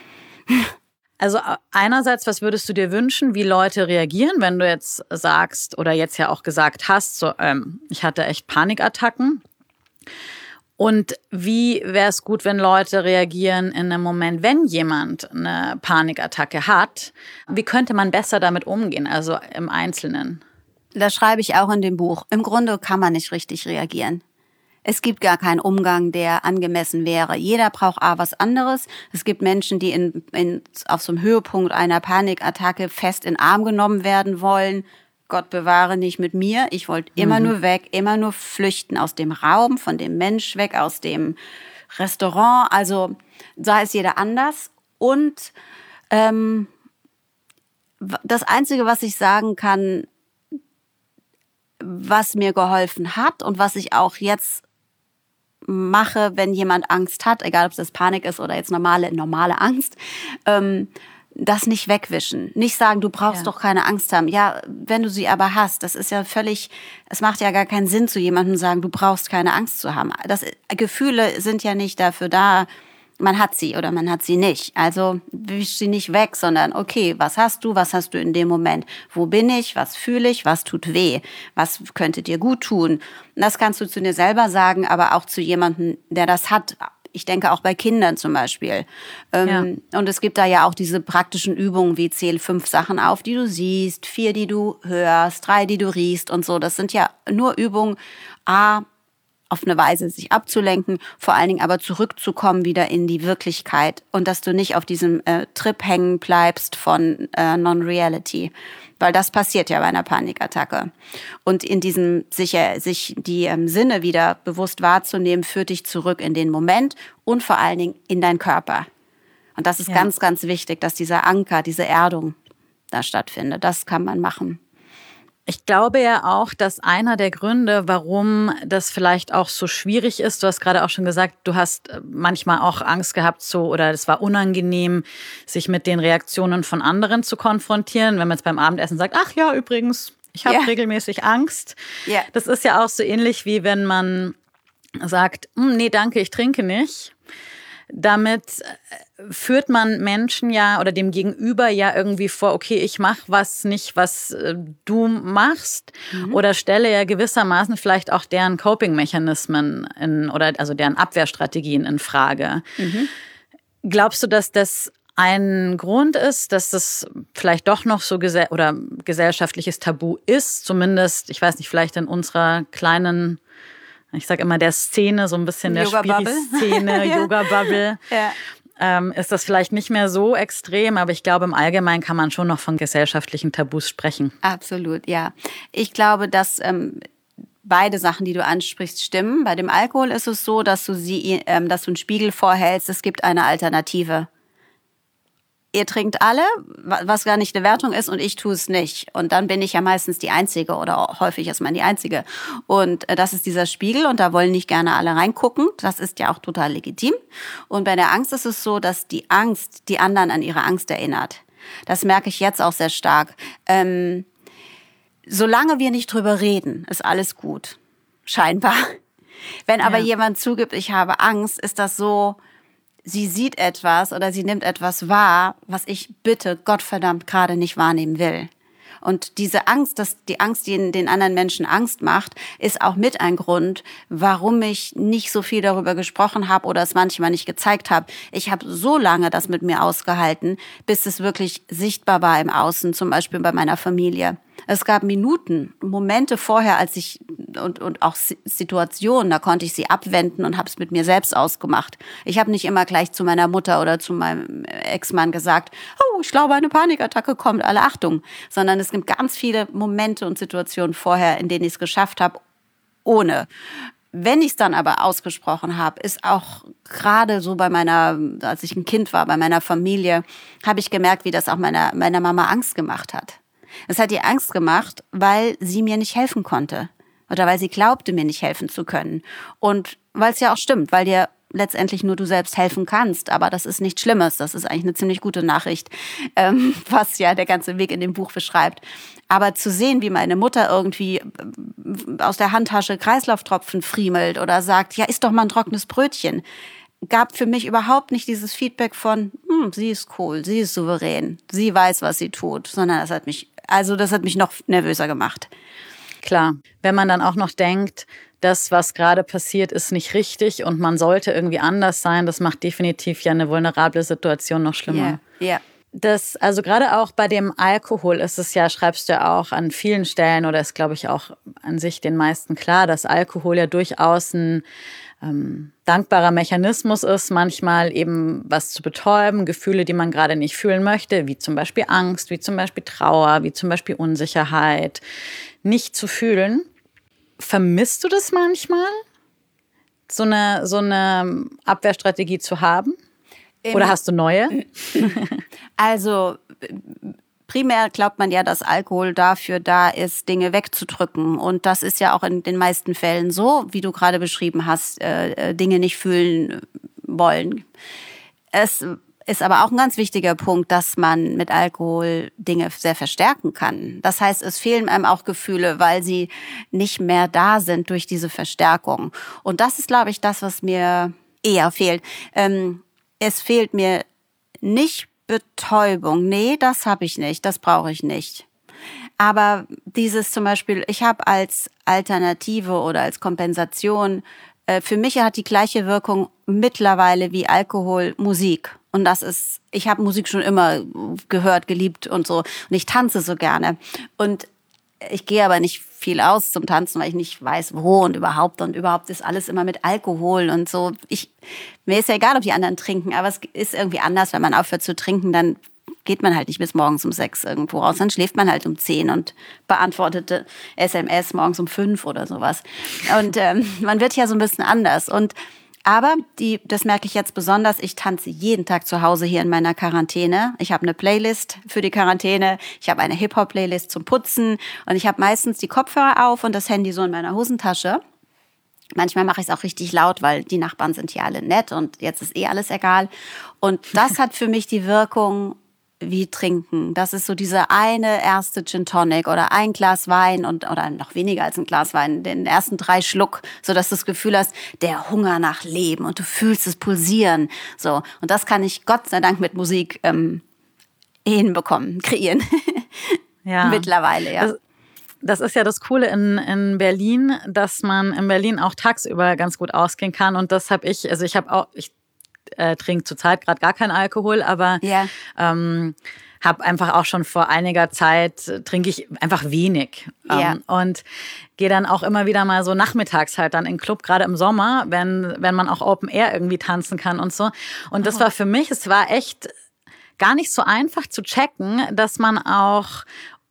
Also einerseits, was würdest du dir wünschen, wie Leute reagieren, wenn du jetzt sagst oder jetzt ja auch gesagt hast, so, ähm, ich hatte echt Panikattacken. Und wie wäre es gut, wenn Leute reagieren in einem Moment, wenn jemand eine Panikattacke hat? Wie könnte man besser damit umgehen, also im Einzelnen? Das schreibe ich auch in dem Buch. Im Grunde kann man nicht richtig reagieren. Es gibt gar keinen Umgang, der angemessen wäre. Jeder braucht A, was anderes. Es gibt Menschen, die in, in, auf so einem Höhepunkt einer Panikattacke fest in den Arm genommen werden wollen. Gott bewahre, nicht mit mir. Ich wollte immer mhm. nur weg, immer nur flüchten aus dem Raum, von dem Mensch weg, aus dem Restaurant. Also da ist jeder anders. Und ähm, das Einzige, was ich sagen kann, was mir geholfen hat und was ich auch jetzt mache, wenn jemand Angst hat, egal ob das Panik ist oder jetzt normale, normale Angst, ähm, das nicht wegwischen. Nicht sagen, du brauchst ja. doch keine Angst haben. Ja, wenn du sie aber hast, das ist ja völlig, es macht ja gar keinen Sinn, zu jemandem zu sagen, du brauchst keine Angst zu haben. Das, Gefühle sind ja nicht dafür da, man hat sie oder man hat sie nicht. Also wisch sie nicht weg, sondern okay, was hast du, was hast du in dem Moment? Wo bin ich, was fühle ich, was tut weh? Was könnte dir gut tun? Das kannst du zu dir selber sagen, aber auch zu jemandem, der das hat. Ich denke auch bei Kindern zum Beispiel. Ähm, ja. Und es gibt da ja auch diese praktischen Übungen wie zähl fünf Sachen auf, die du siehst, vier, die du hörst, drei, die du riechst und so. Das sind ja nur Übungen, A, auf eine Weise sich abzulenken, vor allen Dingen aber zurückzukommen wieder in die Wirklichkeit und dass du nicht auf diesem äh, Trip hängen bleibst von äh, Non-Reality, weil das passiert ja bei einer Panikattacke. Und in diesem sich, äh, sich die ähm, Sinne wieder bewusst wahrzunehmen, führt dich zurück in den Moment und vor allen Dingen in deinen Körper. Und das ist ja. ganz, ganz wichtig, dass dieser Anker, diese Erdung da stattfindet. Das kann man machen. Ich glaube ja auch, dass einer der Gründe, warum das vielleicht auch so schwierig ist, du hast gerade auch schon gesagt, du hast manchmal auch Angst gehabt, so oder es war unangenehm, sich mit den Reaktionen von anderen zu konfrontieren. Wenn man jetzt beim Abendessen sagt, ach ja, übrigens, ich habe yeah. regelmäßig Angst. Yeah. Das ist ja auch so ähnlich, wie wenn man sagt, nee, danke, ich trinke nicht. Damit führt man Menschen ja oder dem Gegenüber ja irgendwie vor, okay, ich mache was nicht, was äh, du machst mhm. oder stelle ja gewissermaßen vielleicht auch deren Coping-Mechanismen in, oder also deren Abwehrstrategien in Frage. Mhm. Glaubst du, dass das ein Grund ist, dass das vielleicht doch noch so gesell- oder gesellschaftliches Tabu ist, zumindest, ich weiß nicht, vielleicht in unserer kleinen, ich sage immer der Szene, so ein bisschen der Spiri-Szene, ja. Yoga-Bubble, ja. ähm, ist das vielleicht nicht mehr so extrem, aber ich glaube, im Allgemeinen kann man schon noch von gesellschaftlichen Tabus sprechen. Absolut, ja. Ich glaube, dass ähm, beide Sachen, die du ansprichst, stimmen. Bei dem Alkohol ist es so, dass du, sie, ähm, dass du einen Spiegel vorhältst, es gibt eine Alternative. Ihr trinkt alle, was gar nicht eine Wertung ist, und ich tue es nicht. Und dann bin ich ja meistens die Einzige oder häufig ist man die Einzige. Und das ist dieser Spiegel und da wollen nicht gerne alle reingucken. Das ist ja auch total legitim. Und bei der Angst ist es so, dass die Angst die anderen an ihre Angst erinnert. Das merke ich jetzt auch sehr stark. Ähm, solange wir nicht drüber reden, ist alles gut. Scheinbar. Wenn aber ja. jemand zugibt, ich habe Angst, ist das so, sie sieht etwas oder sie nimmt etwas wahr, was ich bitte Gottverdammt gerade nicht wahrnehmen will. Und diese Angst, dass die Angst, die den anderen Menschen Angst macht, ist auch mit ein Grund, warum ich nicht so viel darüber gesprochen habe oder es manchmal nicht gezeigt habe. Ich habe so lange das mit mir ausgehalten, bis es wirklich sichtbar war im Außen, zum Beispiel bei meiner Familie. Es gab Minuten, Momente vorher, als ich und und auch Situationen, da konnte ich sie abwenden und habe es mit mir selbst ausgemacht. Ich habe nicht immer gleich zu meiner Mutter oder zu meinem Ex-Mann gesagt, oh, ich glaube, eine Panikattacke kommt, alle Achtung. Sondern es gibt ganz viele Momente und Situationen vorher, in denen ich es geschafft habe, ohne. Wenn ich es dann aber ausgesprochen habe, ist auch gerade so bei meiner, als ich ein Kind war, bei meiner Familie, habe ich gemerkt, wie das auch meiner, meiner Mama Angst gemacht hat. Es hat ihr Angst gemacht, weil sie mir nicht helfen konnte. Oder weil sie glaubte, mir nicht helfen zu können. Und weil es ja auch stimmt, weil dir letztendlich nur du selbst helfen kannst. Aber das ist nichts Schlimmes. Das ist eigentlich eine ziemlich gute Nachricht, ähm, was ja der ganze Weg in dem Buch beschreibt. Aber zu sehen, wie meine Mutter irgendwie aus der Handtasche Kreislauftropfen friemelt oder sagt, ja, isst doch mal ein trockenes Brötchen, gab für mich überhaupt nicht dieses Feedback von, hm, sie ist cool, sie ist souverän, sie weiß, was sie tut, sondern das hat mich, also das hat mich noch nervöser gemacht. Klar, wenn man dann auch noch denkt, das, was gerade passiert, ist nicht richtig und man sollte irgendwie anders sein, das macht definitiv ja eine vulnerable Situation noch schlimmer. Ja, ja. Das, also gerade auch bei dem Alkohol ist es ja, schreibst du ja auch an vielen Stellen oder ist, glaube ich, auch an sich den meisten klar, dass Alkohol ja durchaus ein ähm, dankbarer Mechanismus ist, manchmal eben was zu betäuben, Gefühle, die man gerade nicht fühlen möchte, wie zum Beispiel Angst, wie zum Beispiel Trauer, wie zum Beispiel Unsicherheit, nicht zu fühlen. Vermisst du das manchmal, so eine, so eine Abwehrstrategie zu haben? Oder hast du neue? Also primär glaubt man ja, dass Alkohol dafür da ist, Dinge wegzudrücken. Und das ist ja auch in den meisten Fällen so, wie du gerade beschrieben hast, äh, Dinge nicht fühlen wollen. Es ist aber auch ein ganz wichtiger Punkt, dass man mit Alkohol Dinge sehr verstärken kann. Das heißt, es fehlen einem auch Gefühle, weil sie nicht mehr da sind durch diese Verstärkung. Und das ist, glaube ich, das, was mir eher fehlt. Ähm, Es fehlt mir nicht Betäubung. Nee, das habe ich nicht. Das brauche ich nicht. Aber dieses zum Beispiel, ich habe als Alternative oder als Kompensation, äh, für mich hat die gleiche Wirkung mittlerweile wie Alkohol Musik. Und das ist, ich habe Musik schon immer gehört, geliebt und so. Und ich tanze so gerne. Und ich gehe aber nicht viel aus zum Tanzen, weil ich nicht weiß, wo und überhaupt. Und überhaupt ist alles immer mit Alkohol und so. Ich, mir ist ja egal, ob die anderen trinken, aber es ist irgendwie anders, wenn man aufhört zu trinken, dann geht man halt nicht bis morgens um sechs irgendwo raus. Dann schläft man halt um zehn und beantwortete S M S morgens um fünf oder sowas. Und ähm, man wird ja so ein bisschen anders. Und aber die, das merke ich jetzt besonders, ich tanze jeden Tag zu Hause hier in meiner Quarantäne. Ich habe eine Playlist für die Quarantäne, ich habe eine Hip-Hop-Playlist zum Putzen und ich habe meistens die Kopfhörer auf und das Handy so in meiner Hosentasche. Manchmal mache ich es auch richtig laut, weil die Nachbarn sind hier alle nett und jetzt ist eh alles egal. Und das hat für mich die Wirkung wie trinken. Das ist so diese eine erste Gin Tonic oder ein Glas Wein und oder noch weniger als ein Glas Wein, den ersten drei Schluck, so dass du das Gefühl hast, der Hunger nach Leben und du fühlst es pulsieren. So, und das kann ich Gott sei Dank mit Musik ähm, hinbekommen, kreieren. Ja. Mittlerweile, ja. Das, das ist ja das Coole in, in Berlin, dass man in Berlin auch tagsüber ganz gut ausgehen kann. Und das habe ich, also ich habe auch, ich äh, trinke zurzeit gerade gar keinen Alkohol, aber ja. ähm, habe einfach auch schon vor einiger Zeit, äh, trinke ich einfach wenig. Ähm, ja. Und gehe dann auch immer wieder mal so nachmittags halt dann in den Club, gerade im Sommer, wenn, wenn man auch Open Air irgendwie tanzen kann und so. Und das oh. war für mich, es war echt gar nicht so einfach zu checken, dass man auch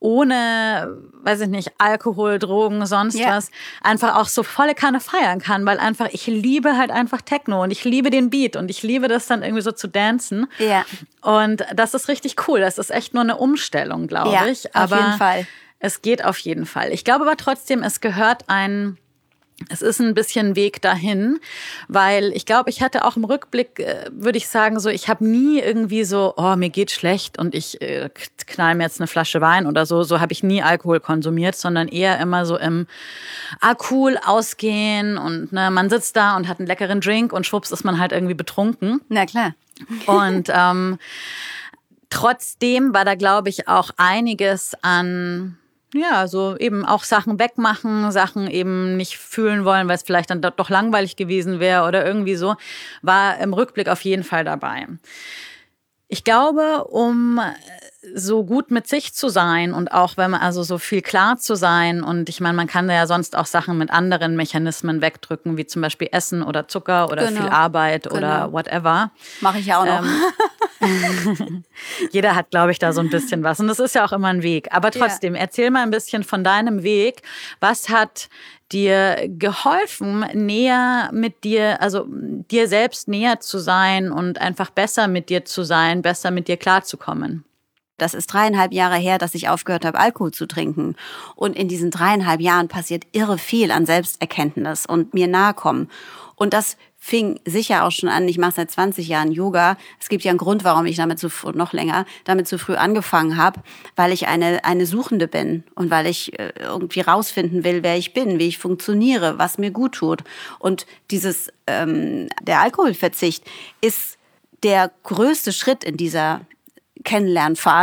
ohne, weiß ich nicht, Alkohol, Drogen, sonst yeah. was, einfach auch so volle Kanne feiern kann, weil einfach, ich liebe halt einfach Techno und ich liebe den Beat und ich liebe das dann irgendwie so zu dancen. Ja. Und das ist richtig cool. Das ist echt nur eine Umstellung, glaube ja, ich. Aber auf jeden Fall. Es geht auf jeden Fall. Ich glaube aber trotzdem, es gehört ein... Es ist ein bisschen Weg dahin, weil ich glaube, ich hatte auch im Rückblick, äh, würde ich sagen, so, ich habe nie irgendwie so, oh, mir geht schlecht und ich äh, knall mir jetzt eine Flasche Wein oder so. So habe ich nie Alkohol konsumiert, sondern eher immer so im, ah, cool, ausgehen und ne, man sitzt da und hat einen leckeren Drink und schwupps ist man halt irgendwie betrunken. Na klar. Und ähm, trotzdem war da, glaube ich, auch einiges an... Ja, so eben auch Sachen wegmachen, Sachen eben nicht fühlen wollen, weil es vielleicht dann doch langweilig gewesen wäre oder irgendwie so, war im Rückblick auf jeden Fall dabei. Ich glaube, um so gut mit sich zu sein und auch wenn man also so viel klar zu sein und ich meine, man kann ja sonst auch Sachen mit anderen Mechanismen wegdrücken, wie zum Beispiel Essen oder Zucker oder genau. viel Arbeit genau. oder whatever. Mache ich ja auch noch. Ähm, jeder hat, glaube ich, da so ein bisschen was und das ist ja auch immer ein Weg. Aber trotzdem, ja. Erzähl mal ein bisschen von deinem Weg. Was hat dir geholfen, näher mit dir, also dir selbst näher zu sein und einfach besser mit dir zu sein, besser mit dir klarzukommen? Das ist dreieinhalb Jahre her, dass ich aufgehört habe, Alkohol zu trinken. Und in diesen dreieinhalb Jahren passiert irre viel an Selbsterkenntnis und mir nahe kommen. Und das fing sicher auch schon an. Ich mache seit zwanzig Jahren Yoga. Es gibt ja einen Grund, warum ich damit zu früh, noch länger, damit zu früh angefangen habe, weil ich eine, eine Suchende bin und weil ich irgendwie rausfinden will, wer ich bin, wie ich funktioniere, was mir gut tut. Und dieses, ähm, der Alkoholverzicht ist der größte Schritt in dieser Kennenlernphase.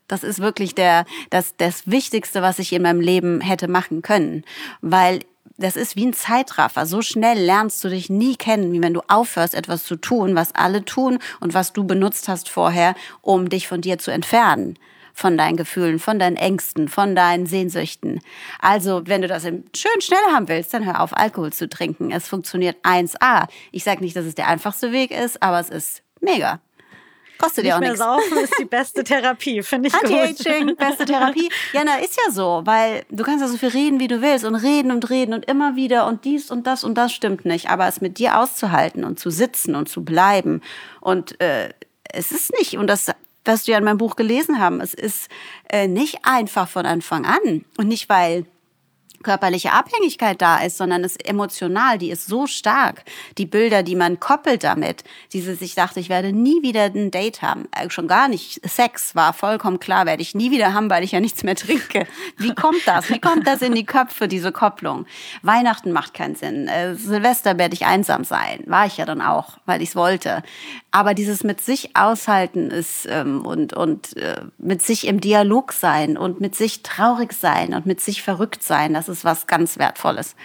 Das ist wirklich der, das, das Wichtigste, was ich in meinem Leben hätte machen können. Weil das ist wie ein Zeitraffer. So schnell lernst du dich nie kennen, wie wenn du aufhörst, etwas zu tun, was alle tun und was du benutzt hast vorher, um dich von dir zu entfernen. Von deinen Gefühlen, von deinen Ängsten, von deinen Sehnsüchten. Also, wenn du das schön schnell haben willst, dann hör auf, Alkohol zu trinken. Es funktioniert eins a. Ich sage nicht, dass es der einfachste Weg ist, aber es ist mega. Kostet ja auch nichts. Nicht mehr saufen ist die beste Therapie, finde ich gut. Anti-Aging, beste Therapie. Ja, na, ist ja so, weil du kannst ja so viel reden, wie du willst und reden und reden und immer wieder und dies und das und das stimmt nicht. Aber es mit dir auszuhalten und zu sitzen und zu bleiben und äh, es ist nicht, und das wirst du ja in meinem Buch gelesen haben, es ist äh, nicht einfach von Anfang an und nicht, weil körperliche Abhängigkeit da ist, sondern es ist emotional, die ist so stark. Die Bilder, die man koppelt damit, dieses, ich dachte, ich werde nie wieder ein Date haben, äh, schon gar nicht. Sex war vollkommen klar, werde ich nie wieder haben, weil ich ja nichts mehr trinke. Wie kommt das? Wie kommt das in die Köpfe, diese Kopplung? Weihnachten macht keinen Sinn. Äh, Silvester werde ich einsam sein. War ich ja dann auch, weil ich es wollte. Aber dieses mit sich aushalten ist ähm, und, und äh, mit sich im Dialog sein und mit sich traurig sein und mit sich verrückt sein, das ist was ganz Wertvolles.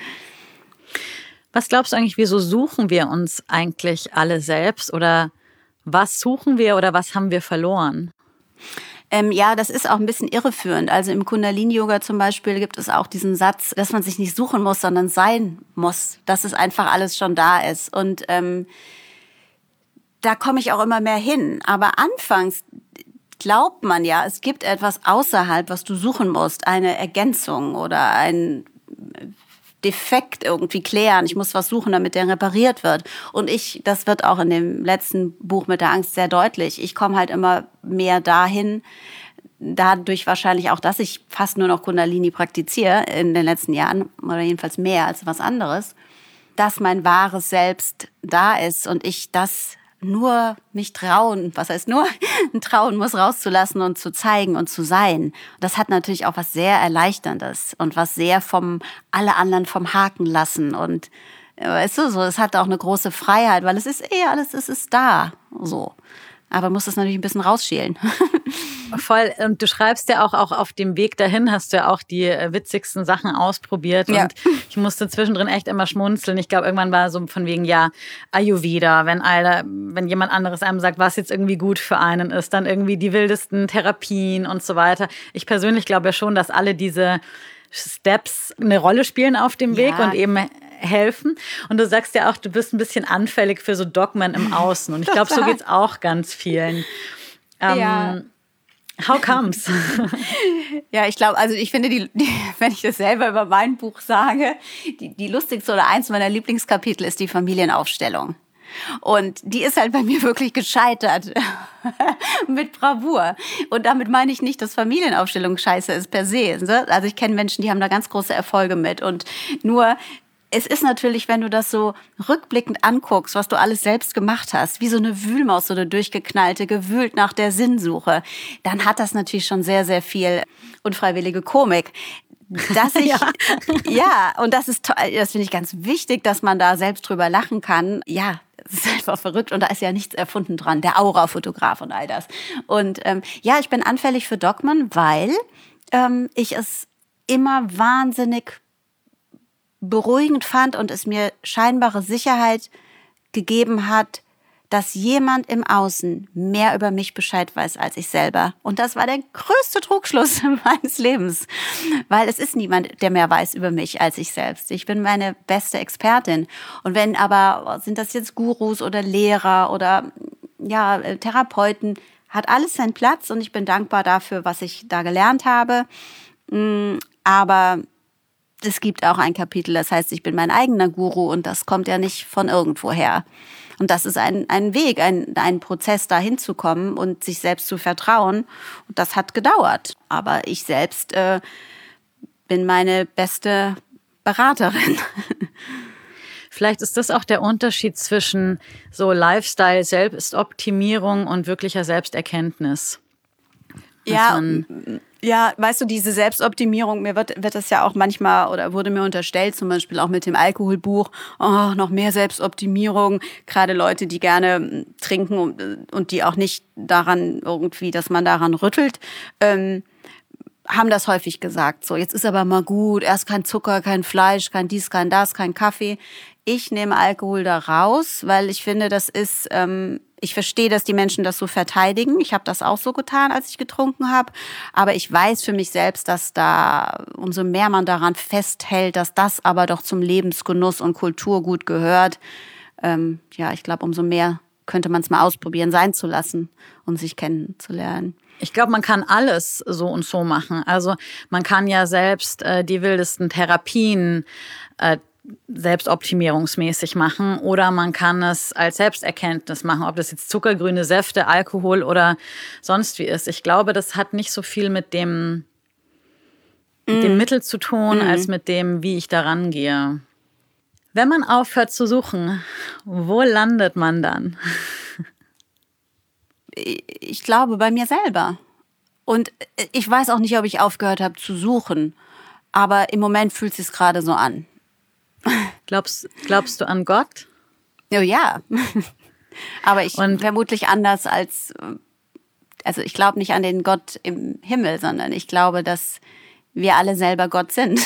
Was glaubst du eigentlich, wieso suchen wir uns eigentlich alle selbst? Oder was suchen wir oder was haben wir verloren? Ähm, ja, das ist auch ein bisschen irreführend. Also im Kundalini-Yoga zum Beispiel gibt es auch diesen Satz, dass man sich nicht suchen muss, sondern sein muss. Dass es einfach alles schon da ist. Und ähm, da komme ich auch immer mehr hin. Aber anfangs glaubt man ja, es gibt etwas außerhalb, was du suchen musst. Eine Ergänzung oder ein Defekt irgendwie klären. Ich muss was suchen, damit der repariert wird. Und ich, das wird auch in dem letzten Buch mit der Angst sehr deutlich. Ich komme halt immer mehr dahin, dadurch wahrscheinlich auch, dass ich fast nur noch Kundalini praktiziere in den letzten Jahren, oder jedenfalls mehr als was anderes, dass mein wahres Selbst da ist und ich das nur mich trauen, was heißt nur, trauen muss, rauszulassen und zu zeigen und zu sein. Das hat natürlich auch was sehr Erleichterndes und was sehr vom, alle anderen vom Haken lassen und, weißt du, so, es hat auch eine große Freiheit, weil es ist eh alles, es ist da, so. Aber muss es natürlich ein bisschen rausschälen. Voll. Und du schreibst ja auch, auch auf dem Weg dahin hast du ja auch die witzigsten Sachen ausprobiert. Ja. Und ich musste zwischendrin echt immer schmunzeln. Ich glaube, irgendwann war so von wegen, ja, Ayurveda, wenn einer, wenn jemand anderes einem sagt, was jetzt irgendwie gut für einen ist, dann irgendwie die wildesten Therapien und so weiter. Ich persönlich glaube ja schon, dass alle diese Steps eine Rolle spielen auf dem Weg ja. und eben helfen. Und du sagst ja auch, du bist ein bisschen anfällig für so Dogmen im Außen. Und ich glaube, so geht's auch ganz vielen. Ähm, ja. How comes? Ja, ich glaube, also ich finde, die, die, wenn ich das selber über mein Buch sage, die, die lustigste oder eins meiner Lieblingskapitel ist die Familienaufstellung. Und die ist halt bei mir wirklich gescheitert. Mit Bravour. Und damit meine ich nicht, dass Familienaufstellung scheiße ist per se. Also ich kenne Menschen, die haben da ganz große Erfolge mit. Und nur, es ist natürlich, wenn du das so rückblickend anguckst, was du alles selbst gemacht hast, wie so eine Wühlmaus, so eine durchgeknallte, gewühlt nach der Sinnsuche, dann hat das natürlich schon sehr, sehr viel unfreiwillige Komik. Dass ich, ja. ja, und das ist toll, das finde ich ganz wichtig, dass man da selbst drüber lachen kann. Ja, das ist einfach verrückt und da ist ja nichts erfunden dran, der Aura-Fotograf und all das. Und ähm, ja, ich bin anfällig für Dogmen, weil ähm, ich es immer wahnsinnig beruhigend fand und es mir scheinbare Sicherheit gegeben hat, dass jemand im Außen mehr über mich Bescheid weiß als ich selber. Und das war der größte Trugschluss meines Lebens, weil es ist niemand, der mehr weiß über mich als ich selbst. Ich bin meine beste Expertin. Und wenn aber, sind das jetzt Gurus oder Lehrer oder ja Therapeuten, hat alles seinen Platz und ich bin dankbar dafür, was ich da gelernt habe. Aber es gibt auch ein Kapitel, das heißt, ich bin mein eigener Guru und das kommt ja nicht von irgendwoher. Und das ist ein, ein Weg, ein, ein Prozess, da hinzukommen und sich selbst zu vertrauen. Und das hat gedauert. Aber ich selbst äh, bin meine beste Beraterin. Vielleicht ist das auch der Unterschied zwischen so Lifestyle, Selbstoptimierung und wirklicher Selbsterkenntnis. Ja, man ja, weißt du, diese Selbstoptimierung, mir wird, wird das ja auch manchmal oder wurde mir unterstellt, zum Beispiel auch mit dem Alkoholbuch, oh, noch mehr Selbstoptimierung, gerade Leute, die gerne trinken und, und die auch nicht daran irgendwie, dass man daran rüttelt, ähm, haben das häufig gesagt. So, jetzt ist aber mal gut, erst kein Zucker, kein Fleisch, kein dies, kein das, kein Kaffee. Ich nehme Alkohol da raus, weil ich finde, das ist, ähm, ich verstehe, dass die Menschen das so verteidigen. Ich habe das auch so getan, als ich getrunken habe. Aber ich weiß für mich selbst, dass da, umso mehr man daran festhält, dass das aber doch zum Lebensgenuss und Kulturgut gehört, ähm, ja, ich glaube, umso mehr könnte man es mal ausprobieren, sein zu lassen und sich kennenzulernen. Ich glaube, man kann alles so und so machen. Also man kann ja selbst äh, die wildesten Therapien äh, selbstoptimierungsmäßig machen oder man kann es als Selbsterkenntnis machen, ob das jetzt zuckergrüne Säfte, Alkohol oder sonst wie ist. Ich glaube, das hat nicht so viel mit dem, mm. mit dem Mittel zu tun, mm. als mit dem, wie ich daran gehe. Wenn man aufhört zu suchen, wo landet man dann? Ich glaube, bei mir selber. Und ich weiß auch nicht, ob ich aufgehört habe zu suchen. Aber im Moment fühlt es sich gerade so an. Glaubst, glaubst du an Gott? Oh ja. Aber ich Und vermutlich anders als, also ich glaube nicht an den Gott im Himmel, sondern ich glaube, dass wir alle selber Gott sind.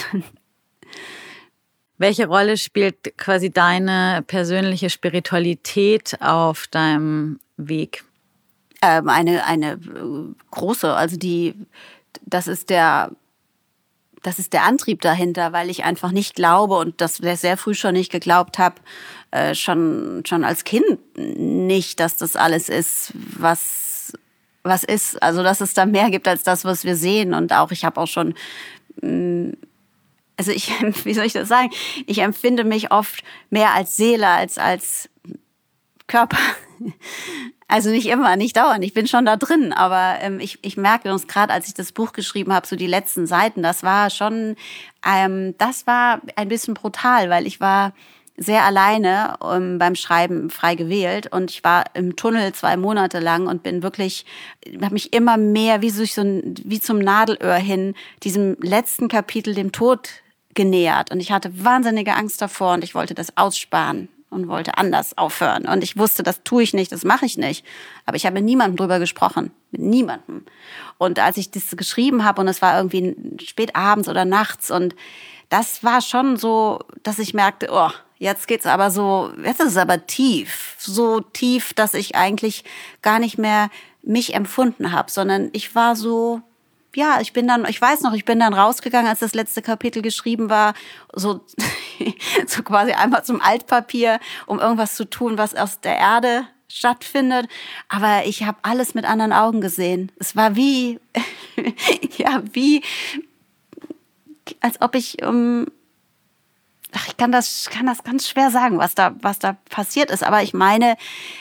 Welche Rolle spielt quasi deine persönliche Spiritualität auf deinem Weg? Ähm, eine, eine große, also die, das ist der, das ist der Antrieb dahinter, weil ich einfach nicht glaube und das sehr früh schon nicht geglaubt habe, äh, schon, schon als Kind nicht, dass das alles ist, was, was ist. Also, dass es da mehr gibt als das, was wir sehen. Und auch, ich habe auch schon, mh, also ich, wie soll ich das sagen? Ich empfinde mich oft mehr als Seele als als Körper. Also nicht immer, nicht dauernd. Ich bin schon da drin, aber ähm, ich, ich merke uns gerade, als ich das Buch geschrieben habe, so die letzten Seiten, das war schon, ähm, das war ein bisschen brutal, weil ich war sehr alleine ähm, beim Schreiben frei gewählt und ich war im Tunnel zwei Monate lang und bin wirklich, habe mich immer mehr wie durch so ein, wie zum Nadelöhr hin diesem letzten Kapitel, dem Tod, genähert und ich hatte wahnsinnige Angst davor und ich wollte das aussparen und wollte anders aufhören. Und ich wusste, das tue ich nicht, das mache ich nicht. Aber ich habe mit niemandem drüber gesprochen. Mit niemandem. Und als ich das geschrieben habe und es war irgendwie spät abends oder nachts und das war schon so, dass ich merkte, oh, jetzt geht's aber so, jetzt ist es aber tief. So tief, dass ich eigentlich gar nicht mehr mich empfunden habe, sondern ich war so, ja, ich bin dann, ich weiß noch, ich bin dann rausgegangen, als das letzte Kapitel geschrieben war, so, so quasi einmal zum Altpapier, um irgendwas zu tun, was aus der Erde stattfindet. Aber ich habe alles mit anderen Augen gesehen. Es war wie, ja, wie, als ob ich, um, ach, ich kann das, kann das ganz schwer sagen, was da, was da passiert ist. Aber ich meine,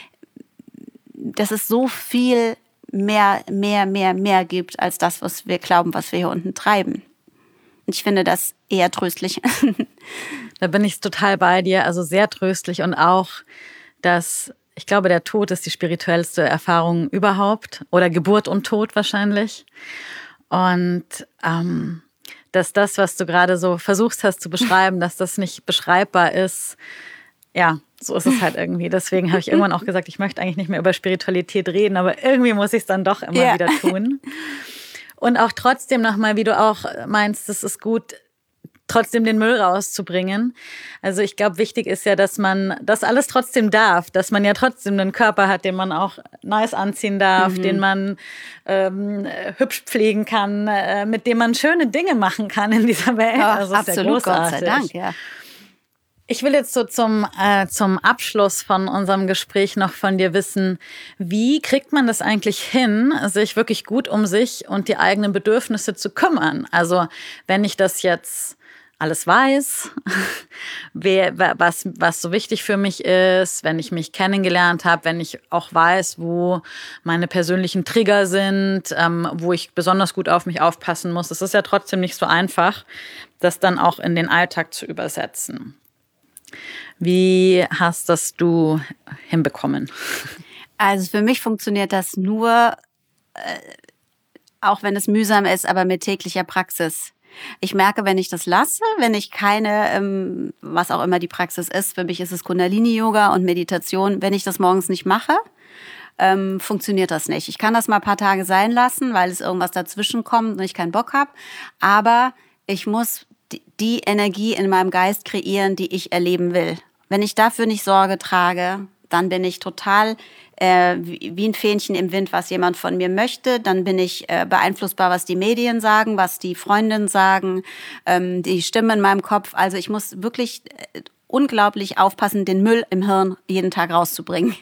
das ist so viel mehr, mehr, mehr, mehr gibt, als das, was wir glauben, was wir hier unten treiben. Und ich finde das eher tröstlich. Da bin ich total bei dir, also sehr tröstlich und auch, dass, ich glaube, der Tod ist die spirituellste Erfahrung überhaupt oder Geburt und Tod wahrscheinlich. Und ähm, dass das, was du gerade so versucht hast zu beschreiben, dass das nicht beschreibbar ist, ja, so ist es halt irgendwie. Deswegen habe ich irgendwann auch gesagt, ich möchte eigentlich nicht mehr über Spiritualität reden, aber irgendwie muss ich es dann doch immer ja. wieder tun. Und auch trotzdem nochmal, wie du auch meinst, es ist gut, trotzdem den Müll rauszubringen. Also ich glaube, wichtig ist ja, dass man das alles trotzdem darf, dass man ja trotzdem einen Körper hat, den man auch nice anziehen darf, mhm. den man ähm, hübsch pflegen kann, äh, mit dem man schöne Dinge machen kann in dieser Welt. Oh, also absolut, Gott sei Dank, ja. Ich will jetzt so zum, äh, zum Abschluss von unserem Gespräch noch von dir wissen, wie kriegt man das eigentlich hin, sich wirklich gut um sich und die eigenen Bedürfnisse zu kümmern? Also wenn ich das jetzt alles weiß, wer, was, was so wichtig für mich ist, wenn ich mich kennengelernt habe, wenn ich auch weiß, wo meine persönlichen Trigger sind, ähm, wo ich besonders gut auf mich aufpassen muss. Es ist ja trotzdem nicht so einfach, das dann auch in den Alltag zu übersetzen. Wie hast das du hinbekommen? Also für mich funktioniert das nur äh, auch wenn es mühsam ist, aber mit täglicher Praxis. Ich merke, wenn ich das lasse, wenn ich keine, ähm, was auch immer die Praxis ist, für mich ist es Kundalini-Yoga und Meditation, wenn ich das morgens nicht mache, ähm, funktioniert das nicht. Ich kann das mal ein paar Tage sein lassen, weil es irgendwas dazwischen kommt und ich keinen Bock habe, aber ich muss die, die Energie in meinem Geist kreieren, die ich erleben will. Wenn ich dafür nicht Sorge trage, dann bin ich total äh, wie ein Fähnchen im Wind, was jemand von mir möchte. Dann bin ich äh, beeinflussbar, was die Medien sagen, was die Freundinnen sagen, ähm, die Stimme in meinem Kopf. Also ich muss wirklich äh, unglaublich aufpassen, den Müll im Hirn jeden Tag rauszubringen.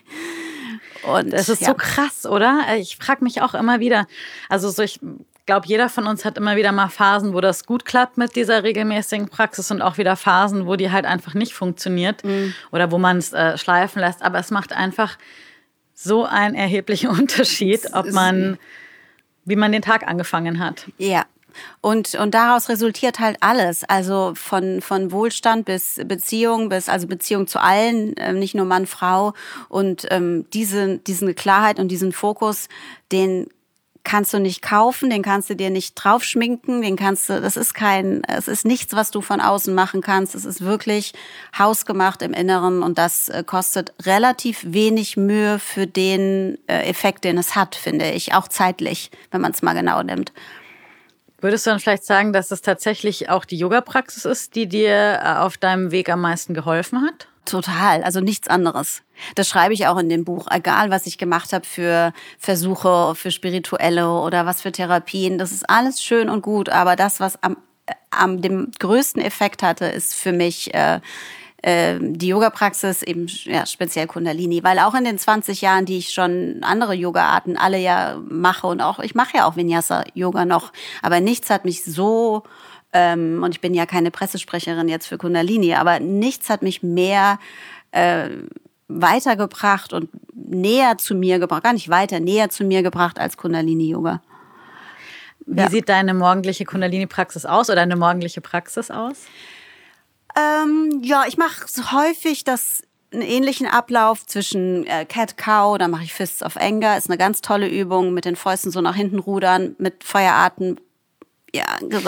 Und das ist ja so krass, oder? Ich frage mich auch immer wieder, also so ich glaube, jeder von uns hat immer wieder mal Phasen, wo das gut klappt mit dieser regelmäßigen Praxis und auch wieder Phasen, wo die halt einfach nicht funktioniert mhm. oder wo man es äh, schleifen lässt. Aber es macht einfach so einen erheblichen Unterschied, ob man, wie man den Tag angefangen hat. Ja. Und, und daraus resultiert halt alles, also von, von Wohlstand bis Beziehung, bis also Beziehung zu allen, äh, nicht nur Mann, Frau. Und ähm, diese, diese Klarheit und diesen Fokus, den kannst du nicht kaufen, den kannst du dir nicht draufschminken, den kannst du, das ist kein, es ist nichts, was du von außen machen kannst. Es ist wirklich hausgemacht im Inneren und das äh, kostet relativ wenig Mühe für den äh, Effekt, den es hat, finde ich, auch zeitlich, wenn man es mal genau nimmt. Würdest du dann vielleicht sagen, dass es tatsächlich auch die Yoga-Praxis ist, die dir auf deinem Weg am meisten geholfen hat? Total, also nichts anderes. Das schreibe ich auch in dem Buch. Egal, was ich gemacht habe für Versuche, für spirituelle oder was für Therapien, das ist alles schön und gut. Aber das, was am, am dem größten Effekt hatte, ist für mich äh, äh, die Yoga-Praxis, eben ja, speziell Kundalini. Weil auch in den zwanzig Jahren, die ich schon andere Yoga-Arten alle ja mache und auch, ich mache ja auch Vinyasa-Yoga noch, aber nichts hat mich so... Ähm, und ich bin ja keine Pressesprecherin jetzt für Kundalini, aber nichts hat mich mehr äh, weitergebracht und näher zu mir gebracht, gar nicht weiter, näher zu mir gebracht als Kundalini-Yoga. Wie ja. sieht deine morgendliche Kundalini-Praxis aus oder eine morgendliche Praxis aus? Ähm, ja, ich mache häufig das einen ähnlichen Ablauf zwischen äh, Cat-Cow, da mache ich Fists of Anger, ist eine ganz tolle Übung, mit den Fäusten so nach hinten rudern, mit Feuerarten. Ja,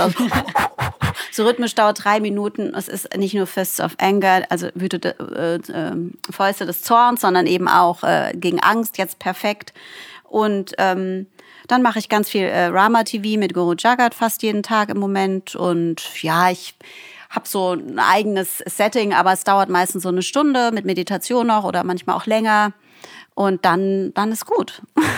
so rhythmisch dauert drei Minuten. Es ist nicht nur Fists of Anger, also wütende äh, äh, Fäuste des Zorns, sondern eben auch äh, gegen Angst, jetzt perfekt. Und ähm, dann mache ich ganz viel äh, Rama-T V mit Guru Jagat fast jeden Tag im Moment. Und ja, ich habe so ein eigenes Setting, aber es dauert meistens so eine Stunde mit Meditation noch oder manchmal auch länger. Und dann, dann ist gut.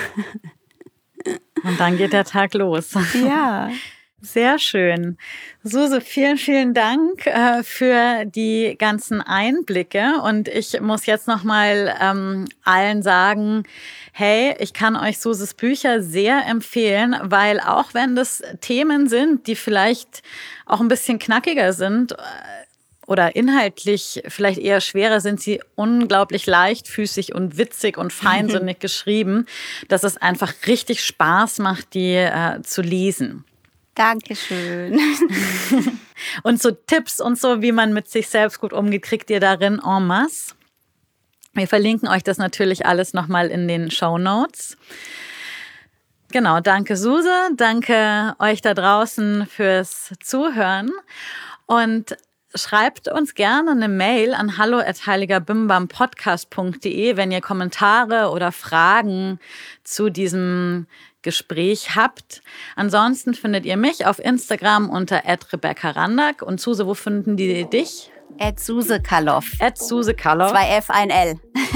Und dann geht der Tag los. Ja. Sehr schön. Suse, vielen, vielen Dank äh, für die ganzen Einblicke. Und ich muss jetzt noch mal ähm, allen sagen, hey, ich kann euch Suses Bücher sehr empfehlen, weil auch wenn das Themen sind, die vielleicht auch ein bisschen knackiger sind äh, oder inhaltlich vielleicht eher schwerer, sind sie unglaublich leichtfüßig und witzig und feinsinnig geschrieben, dass es einfach richtig Spaß macht, die äh, zu lesen. Dankeschön. Und so Tipps und so, wie man mit sich selbst gut umgeht, kriegt ihr darin en masse. Wir verlinken euch das natürlich alles nochmal in den Shownotes. Genau, danke Suse, danke euch da draußen fürs Zuhören und schreibt uns gerne eine Mail an hallo at heiligerbimbampodcast punkt de, wenn ihr Kommentare oder Fragen zu diesem Gespräch habt. Ansonsten findet ihr mich auf Instagram unter at rebecca randack. Und Suse, wo finden die dich? At Suse Kaloff. At Suse Kaloff. Zwei F, ein L.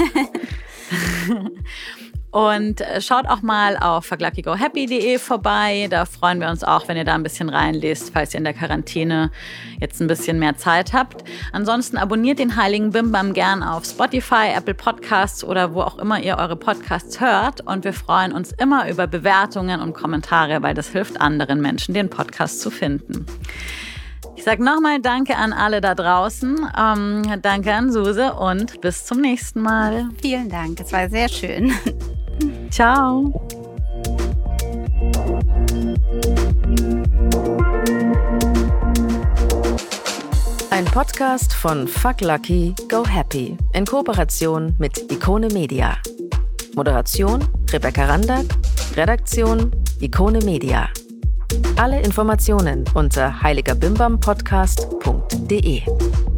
Und schaut auch mal auf fuck lucky go happy punkt de vorbei. Da freuen wir uns auch, wenn ihr da ein bisschen reinlest, falls ihr in der Quarantäne jetzt ein bisschen mehr Zeit habt. Ansonsten abonniert den Heiligen Bimbam gern auf Spotify, Apple Podcasts oder wo auch immer ihr eure Podcasts hört. Und wir freuen uns immer über Bewertungen und Kommentare, weil das hilft anderen Menschen, den Podcast zu finden. Ich sage nochmal Danke an alle da draußen. Ähm, danke an Suse und bis zum nächsten Mal. Vielen Dank, es war sehr schön. Ciao. Ein Podcast von Fuck Lucky, Go Happy in Kooperation mit Ikone Media. Moderation Rebecca Randack, Redaktion Ikone Media. Alle Informationen unter heiligerbimbampodcast punkt de.